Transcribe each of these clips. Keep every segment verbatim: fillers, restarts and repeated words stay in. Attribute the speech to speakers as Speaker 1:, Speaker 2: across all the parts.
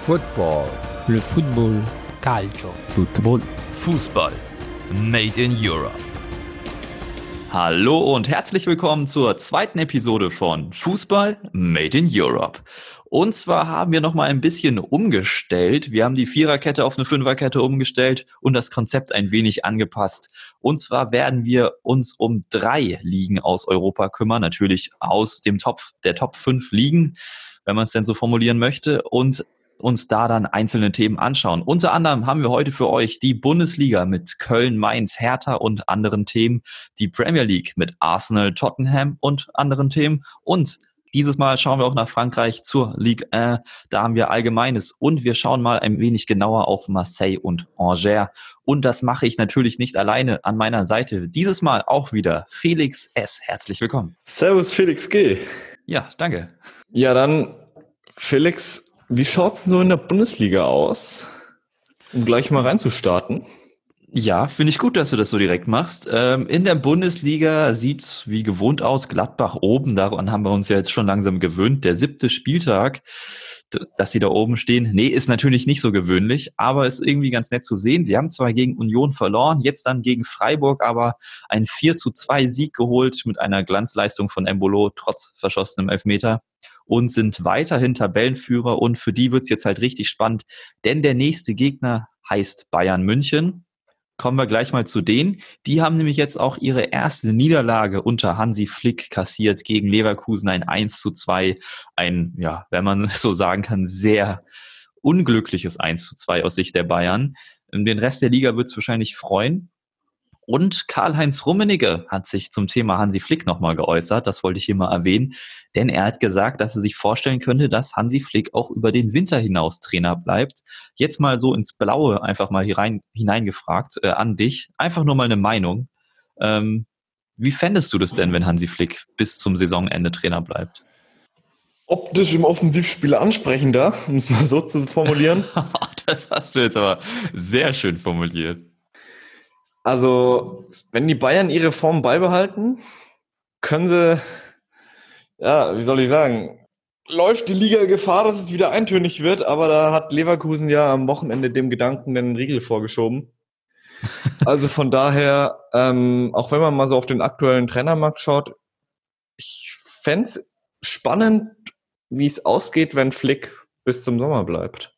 Speaker 1: Football.
Speaker 2: Le football. Calcio.
Speaker 3: Football.
Speaker 4: Fußball. Made in Europe. Hallo und herzlich willkommen zur zweiten Episode von Fußball Made in Europe. Und zwar haben wir nochmal ein bisschen umgestellt. Wir haben die Viererkette auf eine Fünferkette umgestellt und das Konzept ein wenig angepasst. Und zwar werden wir uns um drei Ligen aus Europa kümmern, natürlich aus dem Top, der Top fünf Ligen, wenn man es denn so formulieren möchte, und uns da dann einzelne Themen anschauen. Unter anderem haben wir heute für euch die Bundesliga mit Köln, Mainz, Hertha und anderen Themen, die Premier League mit Arsenal, Tottenham und anderen Themen und dieses Mal schauen wir auch nach Frankreich zur Ligue eins, da haben wir Allgemeines und wir schauen mal ein wenig genauer auf Marseille und Angers. Und das mache ich natürlich nicht alleine, an meiner Seite. Dieses Mal auch wieder Felix S. Herzlich willkommen.
Speaker 3: Servus Felix G.
Speaker 4: Ja, danke.
Speaker 3: Ja, dann Felix, wie schaut's denn so in der Bundesliga aus? Um gleich mal reinzustarten.
Speaker 4: Ja, finde ich gut, dass du das so direkt machst. Ähm, in der Bundesliga sieht's wie gewohnt aus, Gladbach oben, daran haben wir uns ja jetzt schon langsam gewöhnt. Der siebte Spieltag, d- dass sie da oben stehen, nee, ist natürlich nicht so gewöhnlich, aber ist irgendwie ganz nett zu sehen. Sie haben zwar gegen Union verloren, jetzt dann gegen Freiburg, aber einen vier zu zwei Sieg geholt mit einer Glanzleistung von Embolo, trotz verschossenem Elfmeter. Und sind weiterhin Tabellenführer und für die wird's jetzt halt richtig spannend, denn der nächste Gegner heißt Bayern München. Kommen wir gleich mal zu denen. Die haben nämlich jetzt auch ihre erste Niederlage unter Hansi Flick kassiert gegen Leverkusen, ein eins zu zwei. Ein, ja, wenn man so sagen kann, sehr unglückliches eins zu zwei aus Sicht der Bayern. Den Rest der Liga wird es wahrscheinlich freuen. Und Karl-Heinz Rummenigge hat sich zum Thema Hansi Flick nochmal geäußert, das wollte ich hier mal erwähnen, denn er hat gesagt, dass er sich vorstellen könnte, dass Hansi Flick auch über den Winter hinaus Trainer bleibt. Jetzt mal so ins Blaue einfach mal hier rein, hineingefragt äh, an dich, einfach nur mal eine Meinung. Ähm, wie fändest du das denn, wenn Hansi Flick bis zum Saisonende Trainer bleibt?
Speaker 3: Optisch im Offensivspiel ansprechender, um es mal so zu formulieren.
Speaker 4: Das hast du jetzt aber sehr schön formuliert.
Speaker 3: Also, wenn die Bayern ihre Form beibehalten, können sie, ja, wie soll ich sagen, läuft die Liga Gefahr, dass es wieder eintönig wird, aber da hat Leverkusen ja am Wochenende dem Gedanken den Riegel vorgeschoben. Also von daher, ähm, auch wenn man mal so auf den aktuellen Trainermarkt schaut, ich fände es spannend, wie es ausgeht, wenn Flick bis zum Sommer bleibt.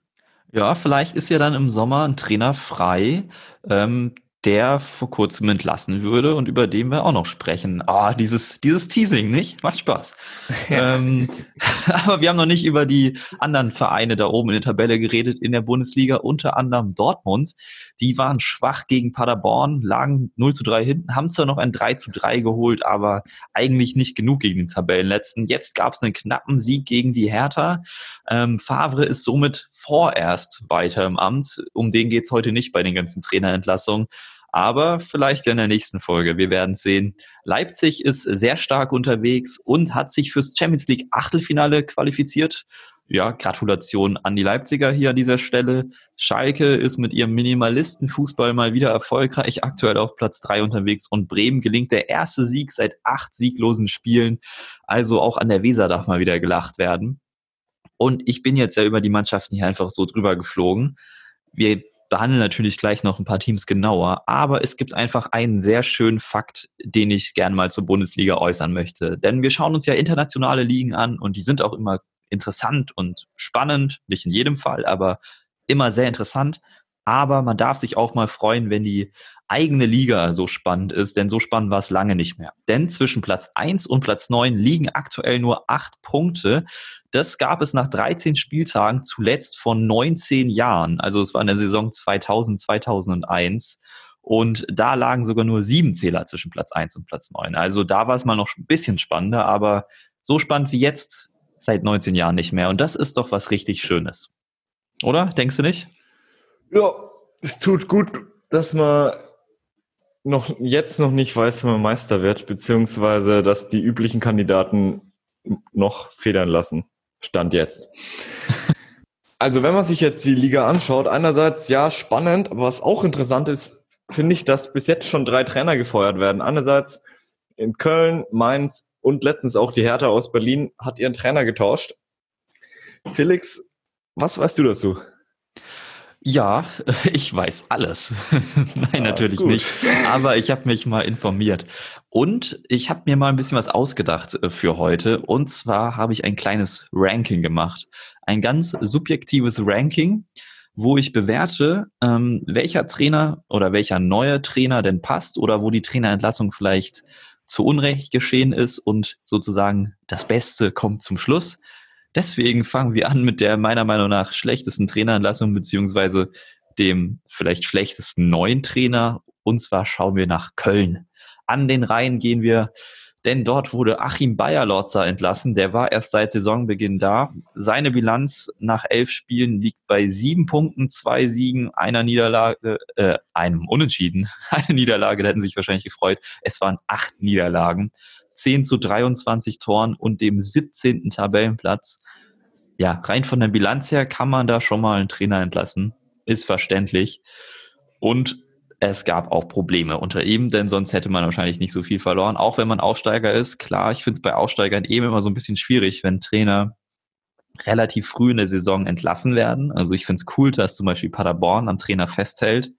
Speaker 4: Ja, vielleicht ist ja dann im Sommer ein Trainer frei, ähm, der vor kurzem entlassen würde und über den wir auch noch sprechen. Ah, dieses, dieses Teasing, nicht? Macht Spaß. ähm, aber wir haben noch nicht über die anderen Vereine da oben in der Tabelle geredet in der Bundesliga, unter anderem Dortmund. Die waren schwach gegen Paderborn, lagen null zu drei hinten, haben zwar noch ein drei zu drei geholt, aber eigentlich nicht genug gegen den Tabellenletzten. Jetzt gab es einen knappen Sieg gegen die Hertha. Ähm, Favre ist somit vorerst weiter im Amt. Um den geht's heute nicht bei den ganzen Trainerentlassungen. Aber vielleicht ja in der nächsten Folge. Wir werden sehen. Leipzig ist sehr stark unterwegs und hat sich fürs Champions League Achtelfinale qualifiziert. Ja, Gratulation an die Leipziger hier an dieser Stelle. Schalke ist mit ihrem Minimalistenfußball mal wieder erfolgreich, aktuell auf Platz drei unterwegs und Bremen gelingt der erste Sieg seit acht sieglosen Spielen. Also auch an der Weser darf mal wieder gelacht werden. Und ich bin jetzt ja über die Mannschaften hier einfach so drüber geflogen. Wir behandeln natürlich gleich noch ein paar Teams genauer, aber es gibt einfach einen sehr schönen Fakt, den ich gerne mal zur Bundesliga äußern möchte. Denn wir schauen uns ja internationale Ligen an und die sind auch immer interessant und spannend, nicht in jedem Fall, aber immer sehr interessant. Aber man darf sich auch mal freuen, wenn die eigene Liga so spannend ist, denn so spannend war es lange nicht mehr. Denn zwischen Platz eins und Platz neun liegen aktuell nur acht Punkte. Das gab es nach dreizehn Spieltagen zuletzt vor neunzehn Jahren. Also es war in der Saison zweitausend, zweitausendeins. Und da lagen sogar nur sieben Zähler zwischen Platz eins und Platz neun. Also da war es mal noch ein bisschen spannender, aber so spannend wie jetzt seit neunzehn Jahren nicht mehr. Und das ist doch was richtig Schönes. Oder? Denkst du nicht?
Speaker 3: Ja, es tut gut, dass man noch jetzt noch nicht weiß, wenn man Meister wird, beziehungsweise dass die üblichen Kandidaten noch federn lassen. Stand jetzt. Also wenn man sich jetzt die Liga anschaut, einerseits ja spannend, aber was auch interessant ist, finde ich, dass bis jetzt schon drei Trainer gefeuert werden. Einerseits in Köln, Mainz und letztens auch die Hertha aus Berlin hat ihren Trainer getauscht. Felix, Was weißt du dazu?
Speaker 4: Ja, ich weiß alles. Nein,
Speaker 3: Ah,
Speaker 4: natürlich
Speaker 3: gut.
Speaker 4: nicht. Aber ich habe mich mal informiert. Und ich habe mir mal ein bisschen was ausgedacht äh, für heute. Und zwar habe ich ein kleines Ranking gemacht. Ein ganz subjektives Ranking, wo ich bewerte, ähm, welcher Trainer oder welcher neue Trainer denn passt oder wo die Trainerentlassung vielleicht zu Unrecht geschehen ist und sozusagen das Beste kommt zum Schluss. Deswegen fangen wir an mit der meiner Meinung nach schlechtesten Trainerentlassung beziehungsweise dem vielleicht schlechtesten neuen Trainer. Und zwar schauen wir nach Köln. An den Rhein gehen wir, denn dort wurde Achim Beierlorzer entlassen. Der war erst seit Saisonbeginn da. Seine Bilanz nach elf Spielen liegt bei sieben Punkten, zwei Siegen, einer Niederlage, äh, einem Unentschieden. Eine Niederlage, da hätten Sie sich wahrscheinlich gefreut. Es waren acht Niederlagen. zehn zu dreiundzwanzig Toren und dem siebzehnten Tabellenplatz. Ja, rein von der Bilanz her kann man da schon mal einen Trainer entlassen. Ist verständlich. Und es gab auch Probleme unter ihm, denn sonst hätte man wahrscheinlich nicht so viel verloren, auch wenn man Aufsteiger ist. Klar, ich finde es bei Aufsteigern eben immer so ein bisschen schwierig, wenn Trainer relativ früh in der Saison entlassen werden. Also ich finde es cool, dass zum Beispiel Paderborn am Trainer festhält.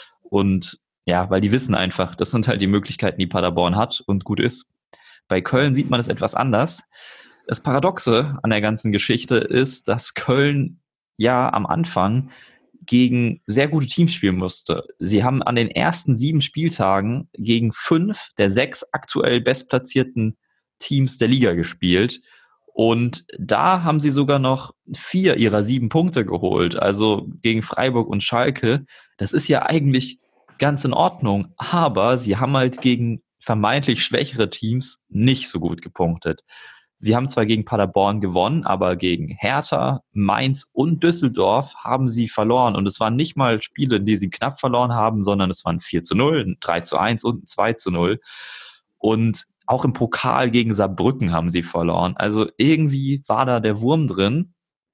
Speaker 4: Und ja, weil die wissen einfach, das sind halt die Möglichkeiten, die Paderborn hat und gut ist. Bei Köln sieht man es etwas anders. Das Paradoxe an der ganzen Geschichte ist, dass Köln ja am Anfang gegen sehr gute Teams spielen musste. Sie haben an den ersten sieben Spieltagen gegen fünf der sechs aktuell bestplatzierten Teams der Liga gespielt. Und da haben sie sogar noch vier ihrer sieben Punkte geholt. Also gegen Freiburg und Schalke. Das ist ja eigentlich ganz in Ordnung. Aber sie haben halt gegen vermeintlich schwächere Teams nicht so gut gepunktet. Sie haben zwar gegen Paderborn gewonnen, aber gegen Hertha, Mainz und Düsseldorf haben sie verloren. Und es waren nicht mal Spiele, in denen sie knapp verloren haben, sondern es waren vier zu null, ein drei zu eins und ein zwei zu null. Und auch im Pokal gegen Saarbrücken haben sie verloren. Also irgendwie war da der Wurm drin.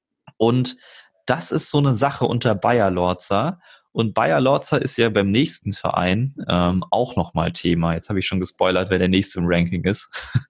Speaker 4: Und das ist so eine Sache unter Beierlorzer. Und Beierlorzer ist ja beim nächsten Verein ähm, auch nochmal Thema. Jetzt habe ich schon gespoilert, wer der nächste im Ranking ist.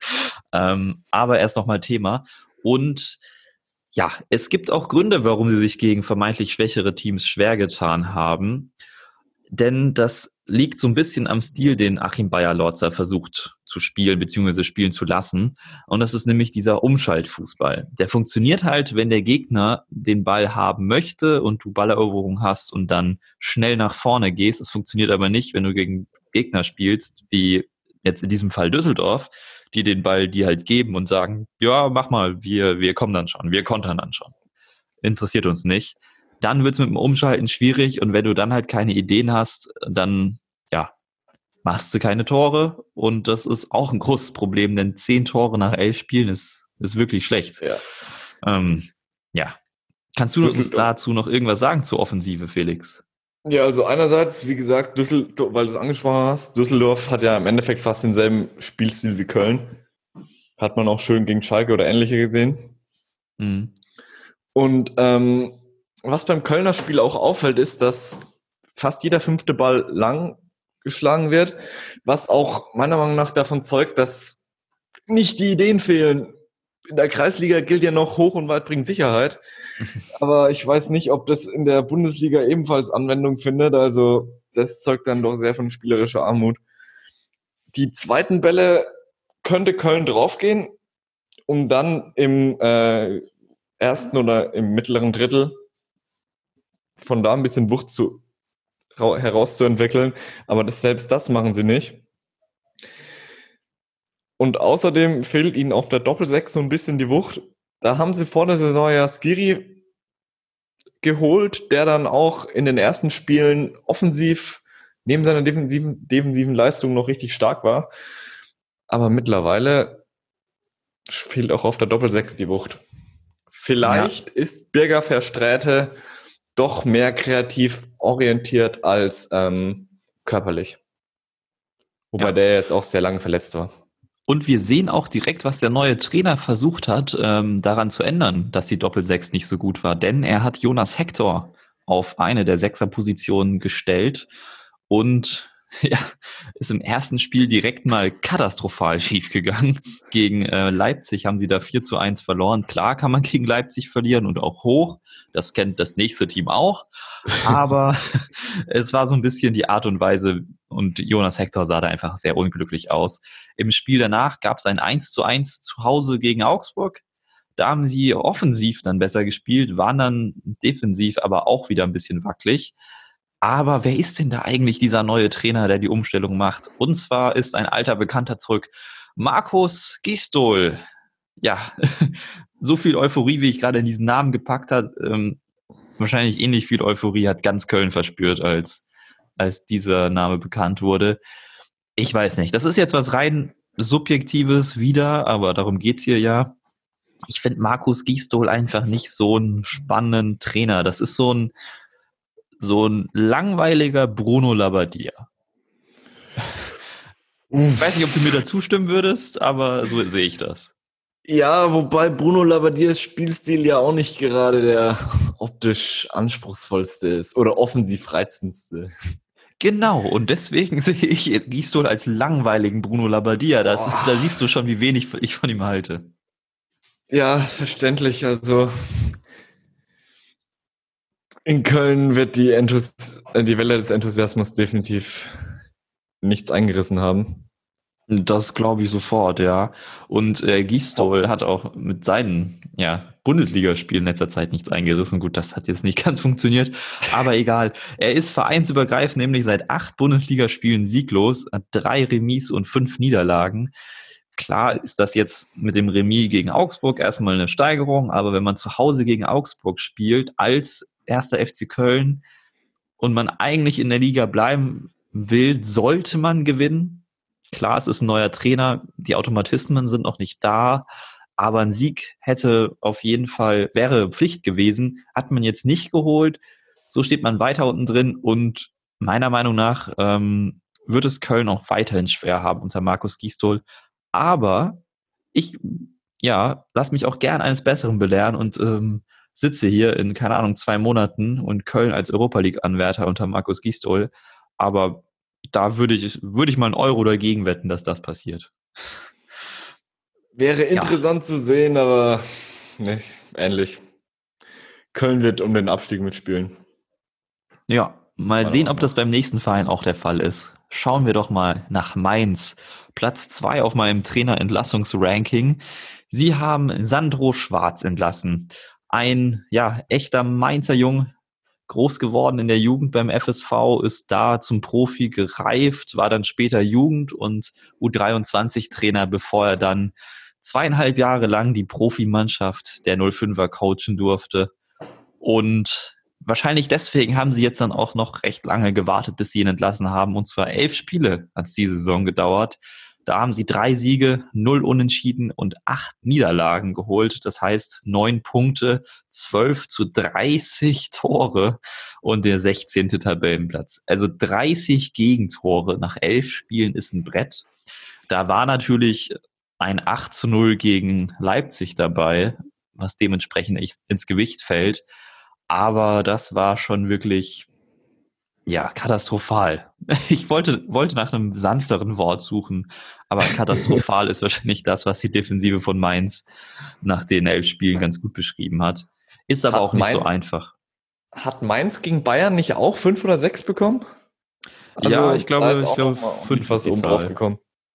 Speaker 4: ähm, aber erst nochmal Thema. Und ja, es gibt auch Gründe, warum sie sich gegen vermeintlich schwächere Teams schwer getan haben. Denn das liegt so ein bisschen am Stil, den Achim Beierlorzer versucht zu spielen bzw. spielen zu lassen. Und das ist nämlich dieser Umschaltfußball. Der funktioniert halt, wenn der Gegner den Ball haben möchte und du Balleroberung hast und dann schnell nach vorne gehst. Es funktioniert aber nicht, wenn du gegen Gegner spielst, wie jetzt in diesem Fall Düsseldorf, die den Ball dir halt geben und sagen, ja, mach mal, wir, wir kommen dann schon, wir kontern dann schon. Interessiert uns nicht. Dann wird es mit dem Umschalten schwierig und wenn du dann halt keine Ideen hast, dann ja, machst du keine Tore und das ist auch ein großes Problem, denn zehn Tore nach elf Spielen ist, ist wirklich schlecht.
Speaker 3: Ja.
Speaker 4: Ähm, ja. Kannst du uns dazu noch irgendwas sagen zur Offensive, Felix?
Speaker 3: Ja, also einerseits, wie gesagt, Düsseldorf, weil du es angesprochen hast, Düsseldorf hat ja im Endeffekt fast denselben Spielstil wie Köln. Hat man auch schön gegen Schalke oder ähnliche gesehen.
Speaker 4: Mhm.
Speaker 3: Und ähm, was beim Kölner Spiel auch auffällt, ist, dass fast jeder fünfte Ball lang geschlagen wird, was auch meiner Meinung nach davon zeugt, dass nicht die Ideen fehlen. In der Kreisliga gilt ja noch, hoch und weit bringt Sicherheit. Aber ich weiß nicht, ob das in der Bundesliga ebenfalls Anwendung findet. Also das zeugt dann doch sehr von spielerischer Armut. Die zweiten Bälle könnte Köln draufgehen, um dann im äh, ersten oder im mittleren Drittel von da ein bisschen Wucht zu, herauszuentwickeln. Aber das, selbst das machen sie nicht. Und außerdem fehlt ihnen auf der Doppelsechs so ein bisschen die Wucht. Da haben sie vor der Saison ja Skiri geholt, der dann auch in den ersten Spielen offensiv neben seiner defensiven, defensiven Leistung noch richtig stark war. Aber mittlerweile fehlt auch auf der Doppelsechs die Wucht. Vielleicht ja. ist Birger Versträte doch mehr kreativ orientiert als ähm, körperlich. Wobei ja. der jetzt auch sehr lange verletzt war.
Speaker 4: Und wir sehen auch direkt, was der neue Trainer versucht hat, ähm, daran zu ändern, dass die Doppelsechs nicht so gut war. Denn er hat Jonas Hector auf eine der Sechserpositionen gestellt. Und ja, ist im ersten Spiel direkt mal katastrophal schiefgegangen. Gegen äh, Leipzig haben sie da vier zu eins verloren. Klar kann man gegen Leipzig verlieren und auch hoch. Das kennt das nächste Team auch. Aber es war so ein bisschen die Art und Weise und Jonas Hector sah da einfach sehr unglücklich aus. Im Spiel danach gab es ein eins zu eins zu Hause gegen Augsburg. Da haben sie offensiv dann besser gespielt, waren dann defensiv aber auch wieder ein bisschen wackelig. Aber wer ist denn da eigentlich dieser neue Trainer, der die Umstellung macht? Und zwar ist ein alter Bekannter zurück, Markus Gisdol. Ja, so viel Euphorie, wie ich gerade in diesen Namen gepackt habe, ähm, wahrscheinlich ähnlich viel Euphorie hat ganz Köln verspürt, als, als dieser Name bekannt wurde. Ich weiß nicht, das ist jetzt was rein Subjektives wieder, aber darum geht's hier ja. Ich finde Markus Gisdol einfach nicht so einen spannenden Trainer. Das ist so ein so ein langweiliger Bruno Labbadia. Ich weiß nicht, ob du mir da zustimmen würdest, aber so sehe ich das.
Speaker 3: Ja, wobei Bruno Labbadias Spielstil ja auch nicht gerade der optisch anspruchsvollste ist oder offensiv reizendste.
Speaker 4: Genau, und deswegen sehe ich Gisdol als langweiligen Bruno Labbadia. Das, da siehst du schon, wie wenig ich von ihm halte.
Speaker 3: Ja, verständlich. Also in Köln wird die, Enthus- die Welle des Enthusiasmus definitiv nichts eingerissen haben.
Speaker 4: Das glaube ich sofort, ja. Und äh, Gisdol hat auch mit seinen ja, Bundesligaspielen in letzter Zeit nichts eingerissen. Gut, das hat jetzt nicht ganz funktioniert, aber egal. Er ist vereinsübergreifend, nämlich seit acht Bundesligaspielen sieglos, hat drei Remis und fünf Niederlagen. Klar ist das jetzt mit dem Remis gegen Augsburg erstmal eine Steigerung, aber wenn man zu Hause gegen Augsburg spielt, als erster F C Köln und man eigentlich in der Liga bleiben will, sollte man gewinnen. Klar, es ist ein neuer Trainer, die Automatismen sind noch nicht da, aber ein Sieg hätte auf jeden Fall, wäre Pflicht gewesen, hat man jetzt nicht geholt. So steht man weiter unten drin und meiner Meinung nach ähm, wird es Köln auch weiterhin schwer haben unter Markus Gisdol. Aber ich, ja, lass mich auch gern eines Besseren belehren und ähm, sitze hier in, keine Ahnung, zwei Monaten und Köln als Europa-League-Anwärter unter Markus Gisdol. Aber da würde ich, würde ich mal einen Euro dagegen wetten, dass das passiert.
Speaker 3: Wäre interessant ja. zu sehen, aber nicht ähnlich. Köln wird um den Abstieg mitspielen.
Speaker 4: Ja, mal sehen, ob das beim nächsten Verein auch der Fall ist. Schauen wir doch mal nach Mainz. Platz zwei auf meinem Trainer-Entlassungsranking. Sie haben Sandro Schwarz entlassen. Ein, ja, echter Mainzer Jung, groß geworden in der Jugend beim F S V, ist da zum Profi gereift, war dann später Jugend- und U dreiundzwanzig-Trainer, bevor er dann zweieinhalb Jahre lang die Profimannschaft der null fünfer coachen durfte. Und wahrscheinlich deswegen haben sie jetzt dann auch noch recht lange gewartet, bis sie ihn entlassen haben. Und zwar elf Spiele hat es diese Saison gedauert. Da haben sie drei Siege, null Unentschieden und acht Niederlagen geholt. Das heißt neun Punkte, zwölf zu dreißig Tore und der sechzehnte Tabellenplatz. Also dreißig Gegentore nach elf Spielen ist ein Brett. Da war natürlich ein acht zu null gegen Leipzig dabei, was dementsprechend ins Gewicht fällt. Aber das war schon wirklich, ja, katastrophal. Ich wollte, wollte nach einem sanfteren Wort suchen, aber katastrophal ist wahrscheinlich das, was die Defensive von Mainz nach den elf Spielen ganz gut beschrieben hat. Ist aber hat auch nicht Mainz, so einfach.
Speaker 3: Hat Mainz gegen Bayern nicht auch fünf oder sechs bekommen?
Speaker 4: Also, ja, ich glaube, ich glaube fünf
Speaker 3: was oben drauf gekommen.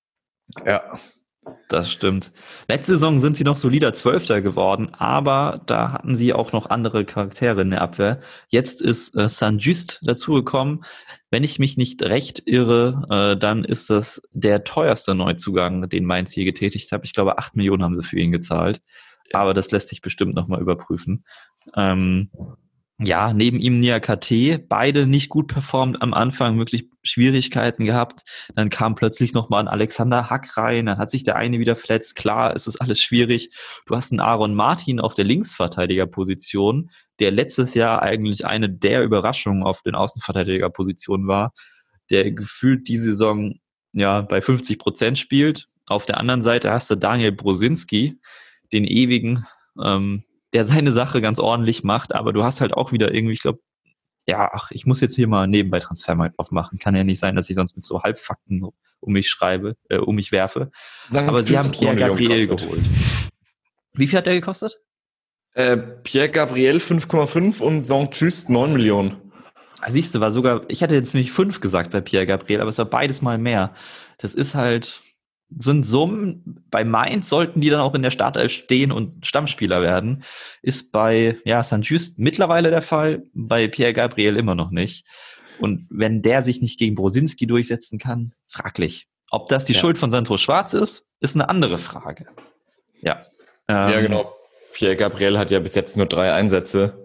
Speaker 3: Ja.
Speaker 4: Das stimmt. Letzte Saison sind sie noch solider Zwölfter geworden, aber da hatten sie auch noch andere Charaktere in der Abwehr. Jetzt ist äh, Saint-Just dazugekommen. Wenn ich mich nicht recht irre, äh, dann ist das der teuerste Neuzugang, den Mainz hier getätigt hat. Ich glaube, acht Millionen haben sie für ihn gezahlt. Ja. Aber das lässt sich bestimmt nochmal überprüfen. Ähm, Ja, neben ihm Niakate, beide nicht gut performt am Anfang, wirklich Schwierigkeiten gehabt. Dann kam plötzlich nochmal ein Alexander Hack rein, dann hat sich der eine wieder verletzt. Klar, es ist alles schwierig. Du hast einen Aaron Martin auf der Linksverteidigerposition, der letztes Jahr eigentlich eine der Überraschungen auf den Außenverteidigerpositionen war, der gefühlt die Saison ja bei fünfzig Prozent spielt. Auf der anderen Seite hast du Daniel Brosinski, den ewigen, ähm, der seine Sache ganz ordentlich macht, aber du hast halt auch wieder irgendwie, ich glaube, ja, ach, ich muss jetzt hier mal nebenbei Transfermarkt aufmachen. Kann ja nicht sein, dass ich sonst mit so Halbfakten um mich schreibe, äh, um mich werfe.
Speaker 3: Sankt
Speaker 4: Aber sie haben
Speaker 3: Just neun
Speaker 4: Pierre Gabriel
Speaker 3: Millionen gekostet.
Speaker 4: geholt. Wie viel hat der gekostet?
Speaker 3: Äh, Pierre Gabriel fünf Komma fünf und Sankt Just neun Millionen.
Speaker 4: Ah, siehst du, war sogar, ich hatte jetzt nämlich fünf gesagt bei Pierre Gabriel, aber es war beides mal mehr. Das ist halt, sind Summen, bei Mainz sollten die dann auch in der Startelf stehen und Stammspieler werden. Ist bei ja, Sankt Just mittlerweile der Fall, bei Pierre Gabriel immer noch nicht. Und wenn der sich nicht gegen Brosinski durchsetzen kann, fraglich. Ob das die
Speaker 3: Ja.
Speaker 4: Schuld von Sandro Schwarz ist, ist eine andere Frage. Ja. Ähm,
Speaker 3: Ja, genau. Pierre Gabriel hat ja bis jetzt nur drei Einsätze.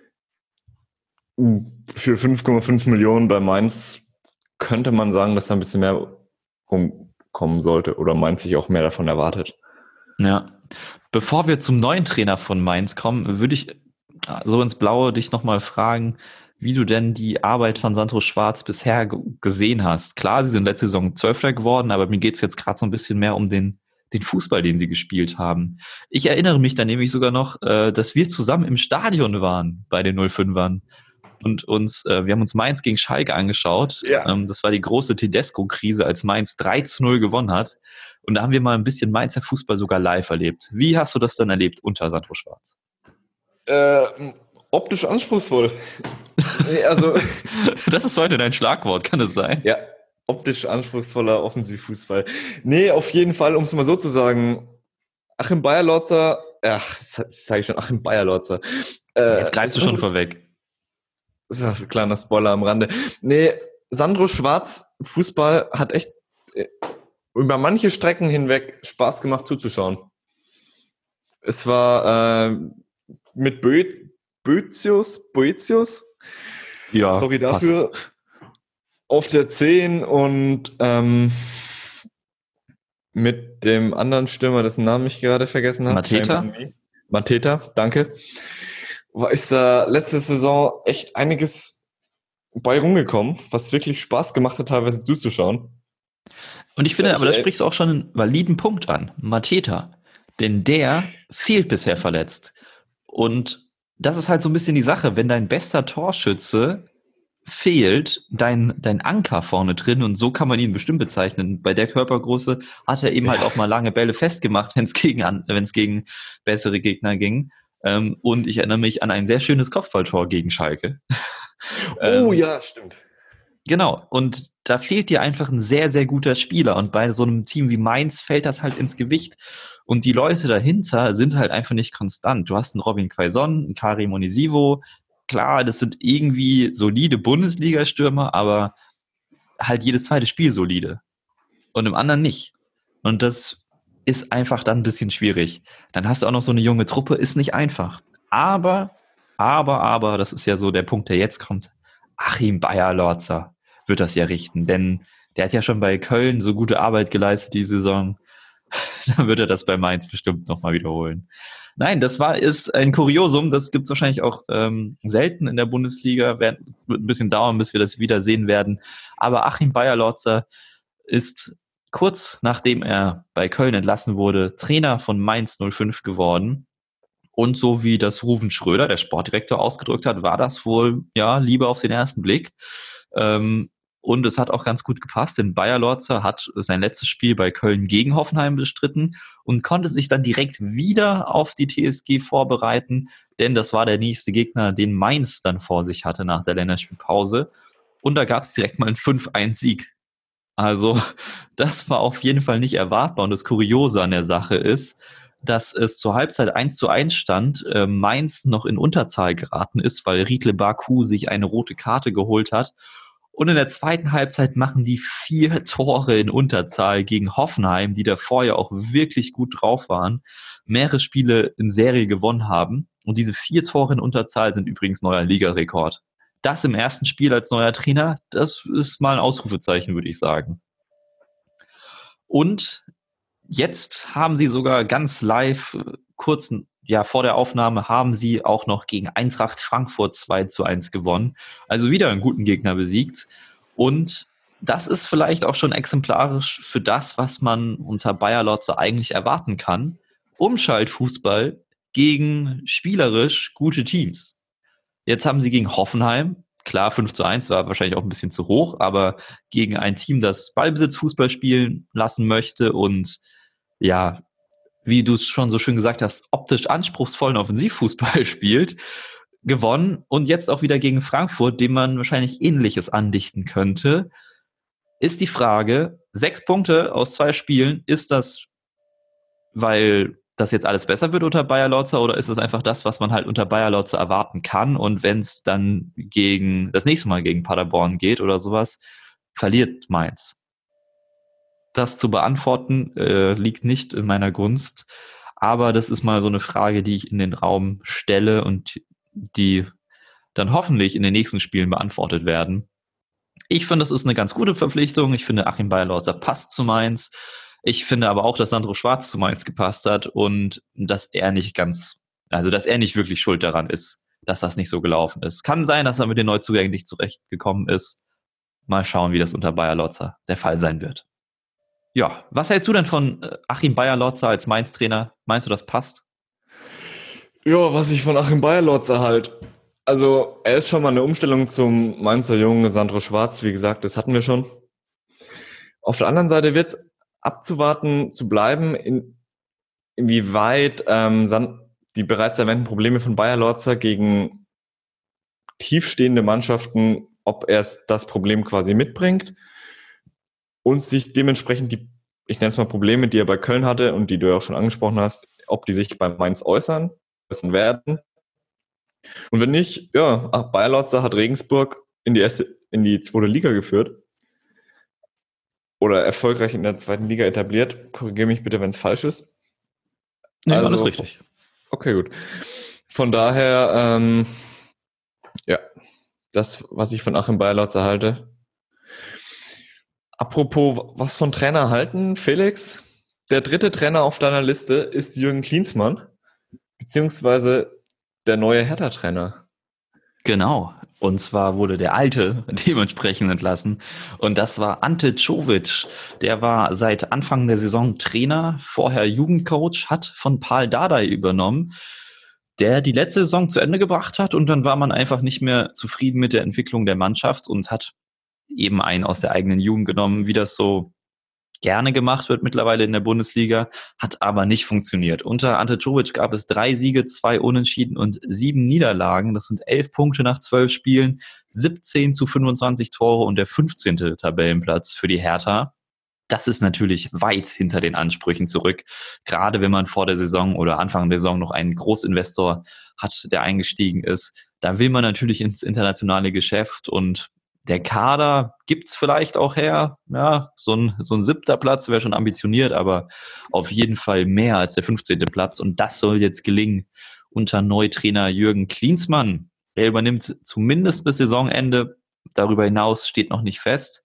Speaker 3: Für fünf Komma fünf Millionen bei Mainz könnte man sagen, dass da ein bisschen mehr rumkommen sollte oder Mainz sich auch mehr davon erwartet.
Speaker 4: Ja. Bevor wir zum neuen Trainer von Mainz kommen, würde ich so ins Blaue dich nochmal fragen, wie du denn die Arbeit von Sandro Schwarz bisher g- gesehen hast. Klar, sie sind letzte Saison Zwölfter geworden, aber mir geht es jetzt gerade so ein bisschen mehr um den, den Fußball, den sie gespielt haben. Ich erinnere mich dann nämlich sogar noch, äh, dass wir zusammen im Stadion waren bei den null fünfern und uns, äh, wir haben uns Mainz gegen Schalke angeschaut.
Speaker 3: Ja.
Speaker 4: Ähm, das war die große Tedesco-Krise, als Mainz drei zu null gewonnen hat. Und da haben wir mal ein bisschen Mainzer Fußball sogar live erlebt. Wie hast du das dann erlebt unter Sandro Schwarz?
Speaker 3: Äh, optisch anspruchsvoll. Nee, also,
Speaker 4: Das ist heute dein Schlagwort, kann es sein?
Speaker 3: ja, optisch anspruchsvoller Offensivfußball. Nee, auf jeden Fall, um es mal so zu sagen, Achim Bayerlotzer, ach, das sage ich schon, Achim Bayerlotzer. Äh,
Speaker 4: Jetzt greifst du schon vorweg.
Speaker 3: Das ist ein kleiner Spoiler am Rande. Nee, Sandro Schwarz, Fußball hat echt äh, über manche Strecken hinweg Spaß gemacht zuzuschauen. Es war äh, mit Bö- Boetius, Boetius,
Speaker 4: Ja,
Speaker 3: sorry
Speaker 4: passt.
Speaker 3: dafür, auf der zehn und ähm, mit dem anderen Stürmer, dessen Namen ich gerade vergessen habe.
Speaker 4: Mateta?
Speaker 3: Shame on me. Mateta, danke. War ist da letzte Saison echt einiges bei rumgekommen, was wirklich Spaß gemacht hat, teilweise zuzuschauen.
Speaker 4: Und ich finde,
Speaker 3: Ja,
Speaker 4: aber da
Speaker 3: ich-
Speaker 4: sprichst du auch schon einen validen Punkt an. Mateta. Denn der fehlt bisher verletzt. Und das ist halt so ein bisschen die Sache. Wenn dein bester Torschütze fehlt, dein, dein Anker vorne drin, und so kann man ihn bestimmt bezeichnen. Bei der Körpergröße hat er eben halt auch mal lange Bälle festgemacht, wenn es gegen, an- wenn es gegen bessere Gegner ging. Ähm, und ich erinnere mich an ein sehr schönes Kopfballtor gegen Schalke.
Speaker 3: Oh
Speaker 4: Ähm,
Speaker 3: ja, stimmt.
Speaker 4: Genau, und da fehlt dir einfach ein sehr, sehr guter Spieler. Und bei so einem Team wie Mainz fällt das halt ins Gewicht. Und die Leute dahinter sind halt einfach nicht konstant. Du hast einen Robin Quaison, einen Karim Onisivo. Klar, das sind irgendwie solide Bundesliga-Stürmer, aber halt jedes zweite Spiel solide. Und im anderen nicht. Und das ist einfach dann ein bisschen schwierig. Dann hast du auch noch so eine junge Truppe, ist nicht einfach. Aber, aber, aber, das ist ja so der Punkt, der jetzt kommt. Achim Bayerlotzer wird das ja richten, denn der hat ja schon bei Köln so gute Arbeit geleistet die Saison. Dann wird er das bei Mainz bestimmt nochmal wiederholen. Nein, das war ist ein Kuriosum, das gibt es wahrscheinlich auch ähm, selten in der Bundesliga. Wird ein bisschen dauern, bis wir das wieder sehen werden. Aber Achim Bayerlotzer ist kurz nachdem er bei Köln entlassen wurde, Trainer von Mainz null fünf geworden. Und so wie das Ruven Schröder, der Sportdirektor, ausgedrückt hat, war das wohl, ja, Liebe auf den ersten Blick. Ähm, und es hat auch ganz gut gepasst, denn Bayer Lorzer hat sein letztes Spiel bei Köln gegen Hoffenheim bestritten und konnte sich dann direkt wieder auf die T S G vorbereiten, denn das war der nächste Gegner, den Mainz dann vor sich hatte nach der Länderspielpause. Und da gab es direkt mal einen fünf eins Sieg. Also das war auf jeden Fall nicht erwartbar. Und das Kuriose an der Sache ist, dass es zur Halbzeit eins zu eins stand, äh, Mainz noch in Unterzahl geraten ist, weil Riedle Baku sich eine rote Karte geholt hat. Und in der zweiten Halbzeit machen die vier Tore in Unterzahl gegen Hoffenheim, die davor ja auch wirklich gut drauf waren, mehrere Spiele in Serie gewonnen haben. Und diese vier Tore in Unterzahl sind übrigens neuer Ligarekord. Das im ersten Spiel als neuer Trainer, das ist mal ein Ausrufezeichen, würde ich sagen. Und jetzt haben sie sogar ganz live, kurz ja, vor der Aufnahme, haben sie auch noch gegen Eintracht Frankfurt zwei zu eins gewonnen. Also wieder einen guten Gegner besiegt. Und das ist vielleicht auch schon exemplarisch für das, was man unter Bayer Lotzer eigentlich erwarten kann. Umschaltfußball gegen spielerisch gute Teams. Jetzt haben sie gegen Hoffenheim Klar, fünf zu eins war wahrscheinlich auch ein bisschen zu hoch, aber gegen ein Team, das Ballbesitz-Fußball spielen lassen möchte und ja, wie du es schon so schön gesagt hast, optisch anspruchsvollen Offensivfußball spielt, gewonnen und jetzt auch wieder gegen Frankfurt, dem man wahrscheinlich Ähnliches andichten könnte, ist die Frage, sechs Punkte aus zwei Spielen, ist das, weil das jetzt alles besser wird unter Bayer Lorzer oder ist das einfach das, was man halt unter Bayer Lorzer erwarten kann und wenn es dann gegen das nächste Mal gegen Paderborn geht oder sowas, verliert Mainz? Das zu beantworten äh, liegt nicht in meiner Gunst, aber das ist mal so eine Frage, die ich in den Raum stelle und die dann hoffentlich in den nächsten Spielen beantwortet werden. Ich finde, das ist eine ganz gute Verpflichtung. Ich finde, Achim Bayer-Lorzer passt zu Mainz. Ich finde aber auch, dass Sandro Schwarz zu Mainz gepasst hat und dass er nicht ganz, also dass er nicht wirklich schuld daran ist, dass das nicht so gelaufen ist. Kann sein, dass er mit den Neuzugängen nicht zurechtgekommen ist. Mal schauen, wie das unter Bayer-Lorzer der Fall sein wird. Ja, was hältst du denn von Achim Bayer-Lorzer als Mainz-Trainer? Meinst du, das passt?
Speaker 3: Ja, was ich von Achim Bayer-Lorzer halt. Also, er ist schon mal eine Umstellung zum Mainzer Jungen Sandro Schwarz. Wie gesagt, das hatten wir schon. Auf der anderen Seite wird es abzuwarten zu bleiben, in, inwieweit ähm, die bereits erwähnten Probleme von Bayer-Lorzer gegen tiefstehende Mannschaften, ob er das Problem quasi mitbringt und sich dementsprechend die, ich nenne es mal Probleme, die er bei Köln hatte und die du ja auch schon angesprochen hast, ob die sich bei Mainz äußern, äußern werden. Und wenn nicht, ja, Bayer Lorzer hat Regensburg in die erste, in die zweite Liga geführt oder erfolgreich in der zweiten Liga etabliert. Korrigiere mich bitte, wenn es falsch ist.
Speaker 4: Nee,
Speaker 3: also,
Speaker 4: alles richtig.
Speaker 3: Okay, gut. Von daher, ähm, ja, das, was ich von Achim Bayer Lorzer halte. Apropos, was von Trainer halten, Felix? Der dritte Trainer auf deiner Liste ist Jürgen Klinsmann, beziehungsweise der neue Hertha-Trainer.
Speaker 4: Genau. Und zwar wurde der Alte dementsprechend entlassen. Und das war Ante Czovic. Der war seit Anfang der Saison Trainer, vorher Jugendcoach, hat von Paul Dardai übernommen, der die letzte Saison zu Ende gebracht hat. Und dann war man einfach nicht mehr zufrieden mit der Entwicklung der Mannschaft und hat eben einen aus der eigenen Jugend genommen, wie das so gerne gemacht wird mittlerweile in der Bundesliga, hat aber nicht funktioniert. Unter Ante Czovic gab es drei Siege, zwei Unentschieden und sieben Niederlagen. Das sind elf Punkte nach zwölf Spielen, siebzehn zu fünfundzwanzig Tore und der fünfzehnte Tabellenplatz für die Hertha. Das ist natürlich weit hinter den Ansprüchen zurück, gerade wenn man vor der Saison oder Anfang der Saison noch einen Großinvestor hat, der eingestiegen ist. Da will man natürlich ins internationale Geschäft und der Kader gibt's vielleicht auch her. Ja, so ein, so ein siebter Platz wäre schon ambitioniert, aber auf jeden Fall mehr als der fünfzehnte Platz. Und das soll jetzt gelingen unter Neutrainer Jürgen Klinsmann. Er übernimmt zumindest bis Saisonende. Darüber hinaus steht noch nicht fest.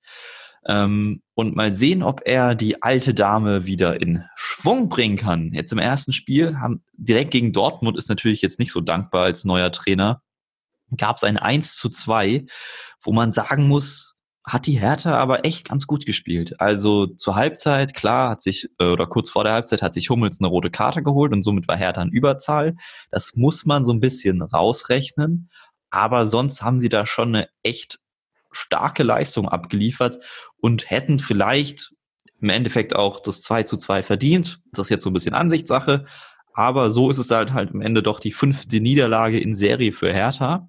Speaker 4: Ähm, und mal sehen, ob er die alte Dame wieder in Schwung bringen kann. Jetzt im ersten Spiel, haben, direkt gegen Dortmund, ist natürlich jetzt nicht so dankbar als neuer Trainer, gab es ein eins zu zwei, wo man sagen muss, hat die Hertha aber echt ganz gut gespielt. Also zur Halbzeit, klar, hat sich, oder kurz vor der Halbzeit hat sich Hummels eine rote Karte geholt und somit war Hertha in Überzahl. Das muss man so ein bisschen rausrechnen, aber sonst haben sie da schon eine echt starke Leistung abgeliefert und hätten vielleicht im Endeffekt auch das zwei zu zwei verdient. Das ist jetzt so ein bisschen Ansichtssache, aber so ist es halt halt am Ende doch die fünfte Niederlage in Serie für Hertha.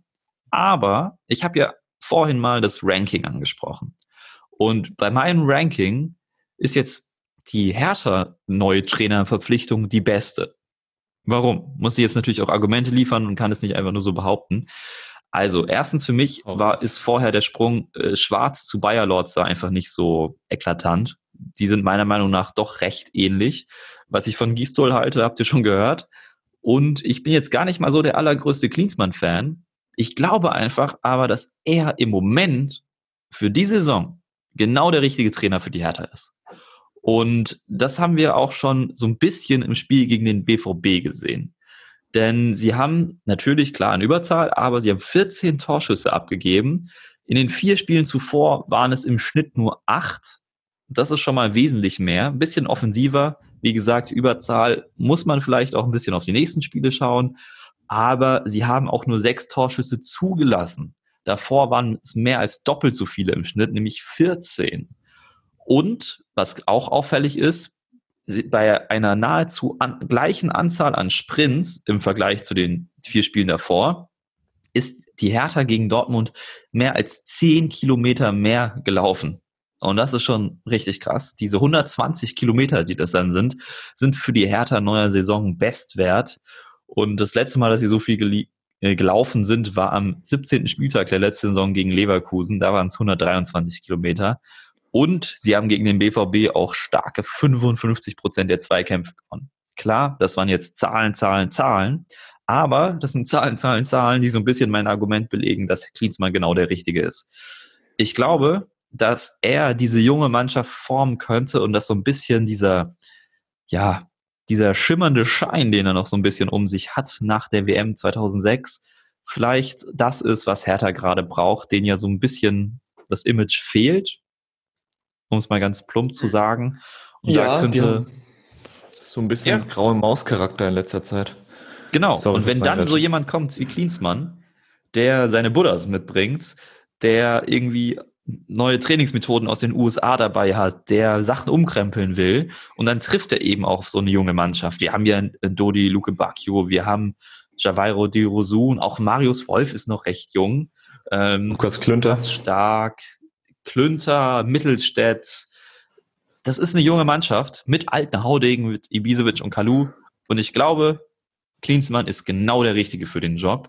Speaker 4: Aber ich habe ja vorhin mal das Ranking angesprochen. Und bei meinem Ranking ist jetzt die Hertha-neue Trainerverpflichtung die beste. Warum? Muss ich jetzt natürlich auch Argumente liefern und kann es nicht einfach nur so behaupten. Also erstens für mich war ist vorher der Sprung äh, Schwarz zu Bayer Lorzer einfach nicht so eklatant. Die sind meiner Meinung nach doch recht ähnlich. Was ich von Gisdol halte, habt ihr schon gehört. Und ich bin jetzt gar nicht mal so der allergrößte Klinsmann-Fan. Ich glaube einfach aber, dass er im Moment für die Saison genau der richtige Trainer für die Hertha ist. Und das haben wir auch schon so ein bisschen im Spiel gegen den B V B gesehen. Denn sie haben natürlich, klar, eine Überzahl, aber sie haben vierzehn Torschüsse abgegeben. In den vier Spielen zuvor waren es im Schnitt nur acht. Das ist schon mal wesentlich mehr. Ein bisschen offensiver. Wie gesagt, Überzahl muss man vielleicht auch ein bisschen auf die nächsten Spiele schauen. Aber sie haben auch nur sechs Torschüsse zugelassen. Davor waren es mehr als doppelt so viele im Schnitt, nämlich vierzehn. Und was auch auffällig ist, bei einer nahezu an, gleichen Anzahl an Sprints im Vergleich zu den vier Spielen davor, ist die Hertha gegen Dortmund mehr als zehn Kilometer mehr gelaufen. Und das ist schon richtig krass. Diese hundertzwanzig Kilometer, die das dann sind, sind für die Hertha neuer Saison Bestwert. Und das letzte Mal, dass sie so viel gel- äh, gelaufen sind, war am siebzehnten Spieltag der letzten Saison gegen Leverkusen. Da waren es hundertdreiundzwanzig Kilometer. Und sie haben gegen den B V B auch starke fünfundfünfzig Prozent der Zweikämpfe gewonnen. Klar, das waren jetzt Zahlen, Zahlen, Zahlen. Aber das sind Zahlen, Zahlen, Zahlen, die so ein bisschen mein Argument belegen, dass Klinsmann genau der Richtige ist. Ich glaube, dass er diese junge Mannschaft formen könnte und dass so ein bisschen dieser, ja, dieser schimmernde Schein, den er noch so ein bisschen um sich hat nach der W M zweitausendsechs, vielleicht das ist, was Hertha gerade braucht, denen ja so ein bisschen das Image fehlt, um es mal ganz plump zu sagen. Und
Speaker 3: ja,
Speaker 4: da könnte
Speaker 3: so ein bisschen
Speaker 4: ja.
Speaker 3: graue Maus-Charakter in letzter Zeit.
Speaker 4: Genau,
Speaker 3: Sorry,
Speaker 4: und wenn
Speaker 3: das war
Speaker 4: dann
Speaker 3: nett.
Speaker 4: so jemand kommt wie Klinsmann, der seine Buddhas mitbringt, der irgendwie neue Trainingsmethoden aus den U S A dabei hat, der Sachen umkrempeln will und dann trifft er eben auch auf so eine junge Mannschaft. Wir haben ja Dodi Luke Bacchio, wir haben Javairo Di Rosun, auch Marius Wolf ist noch recht jung. Ähm,
Speaker 3: Lukas Klünter.
Speaker 4: Lukas Stark, Klünter, Mittelstädt. Das ist eine junge Mannschaft mit alten Haudegen, mit Ibisevic und Kalou. Und ich glaube, Klinsmann ist genau der Richtige für den Job.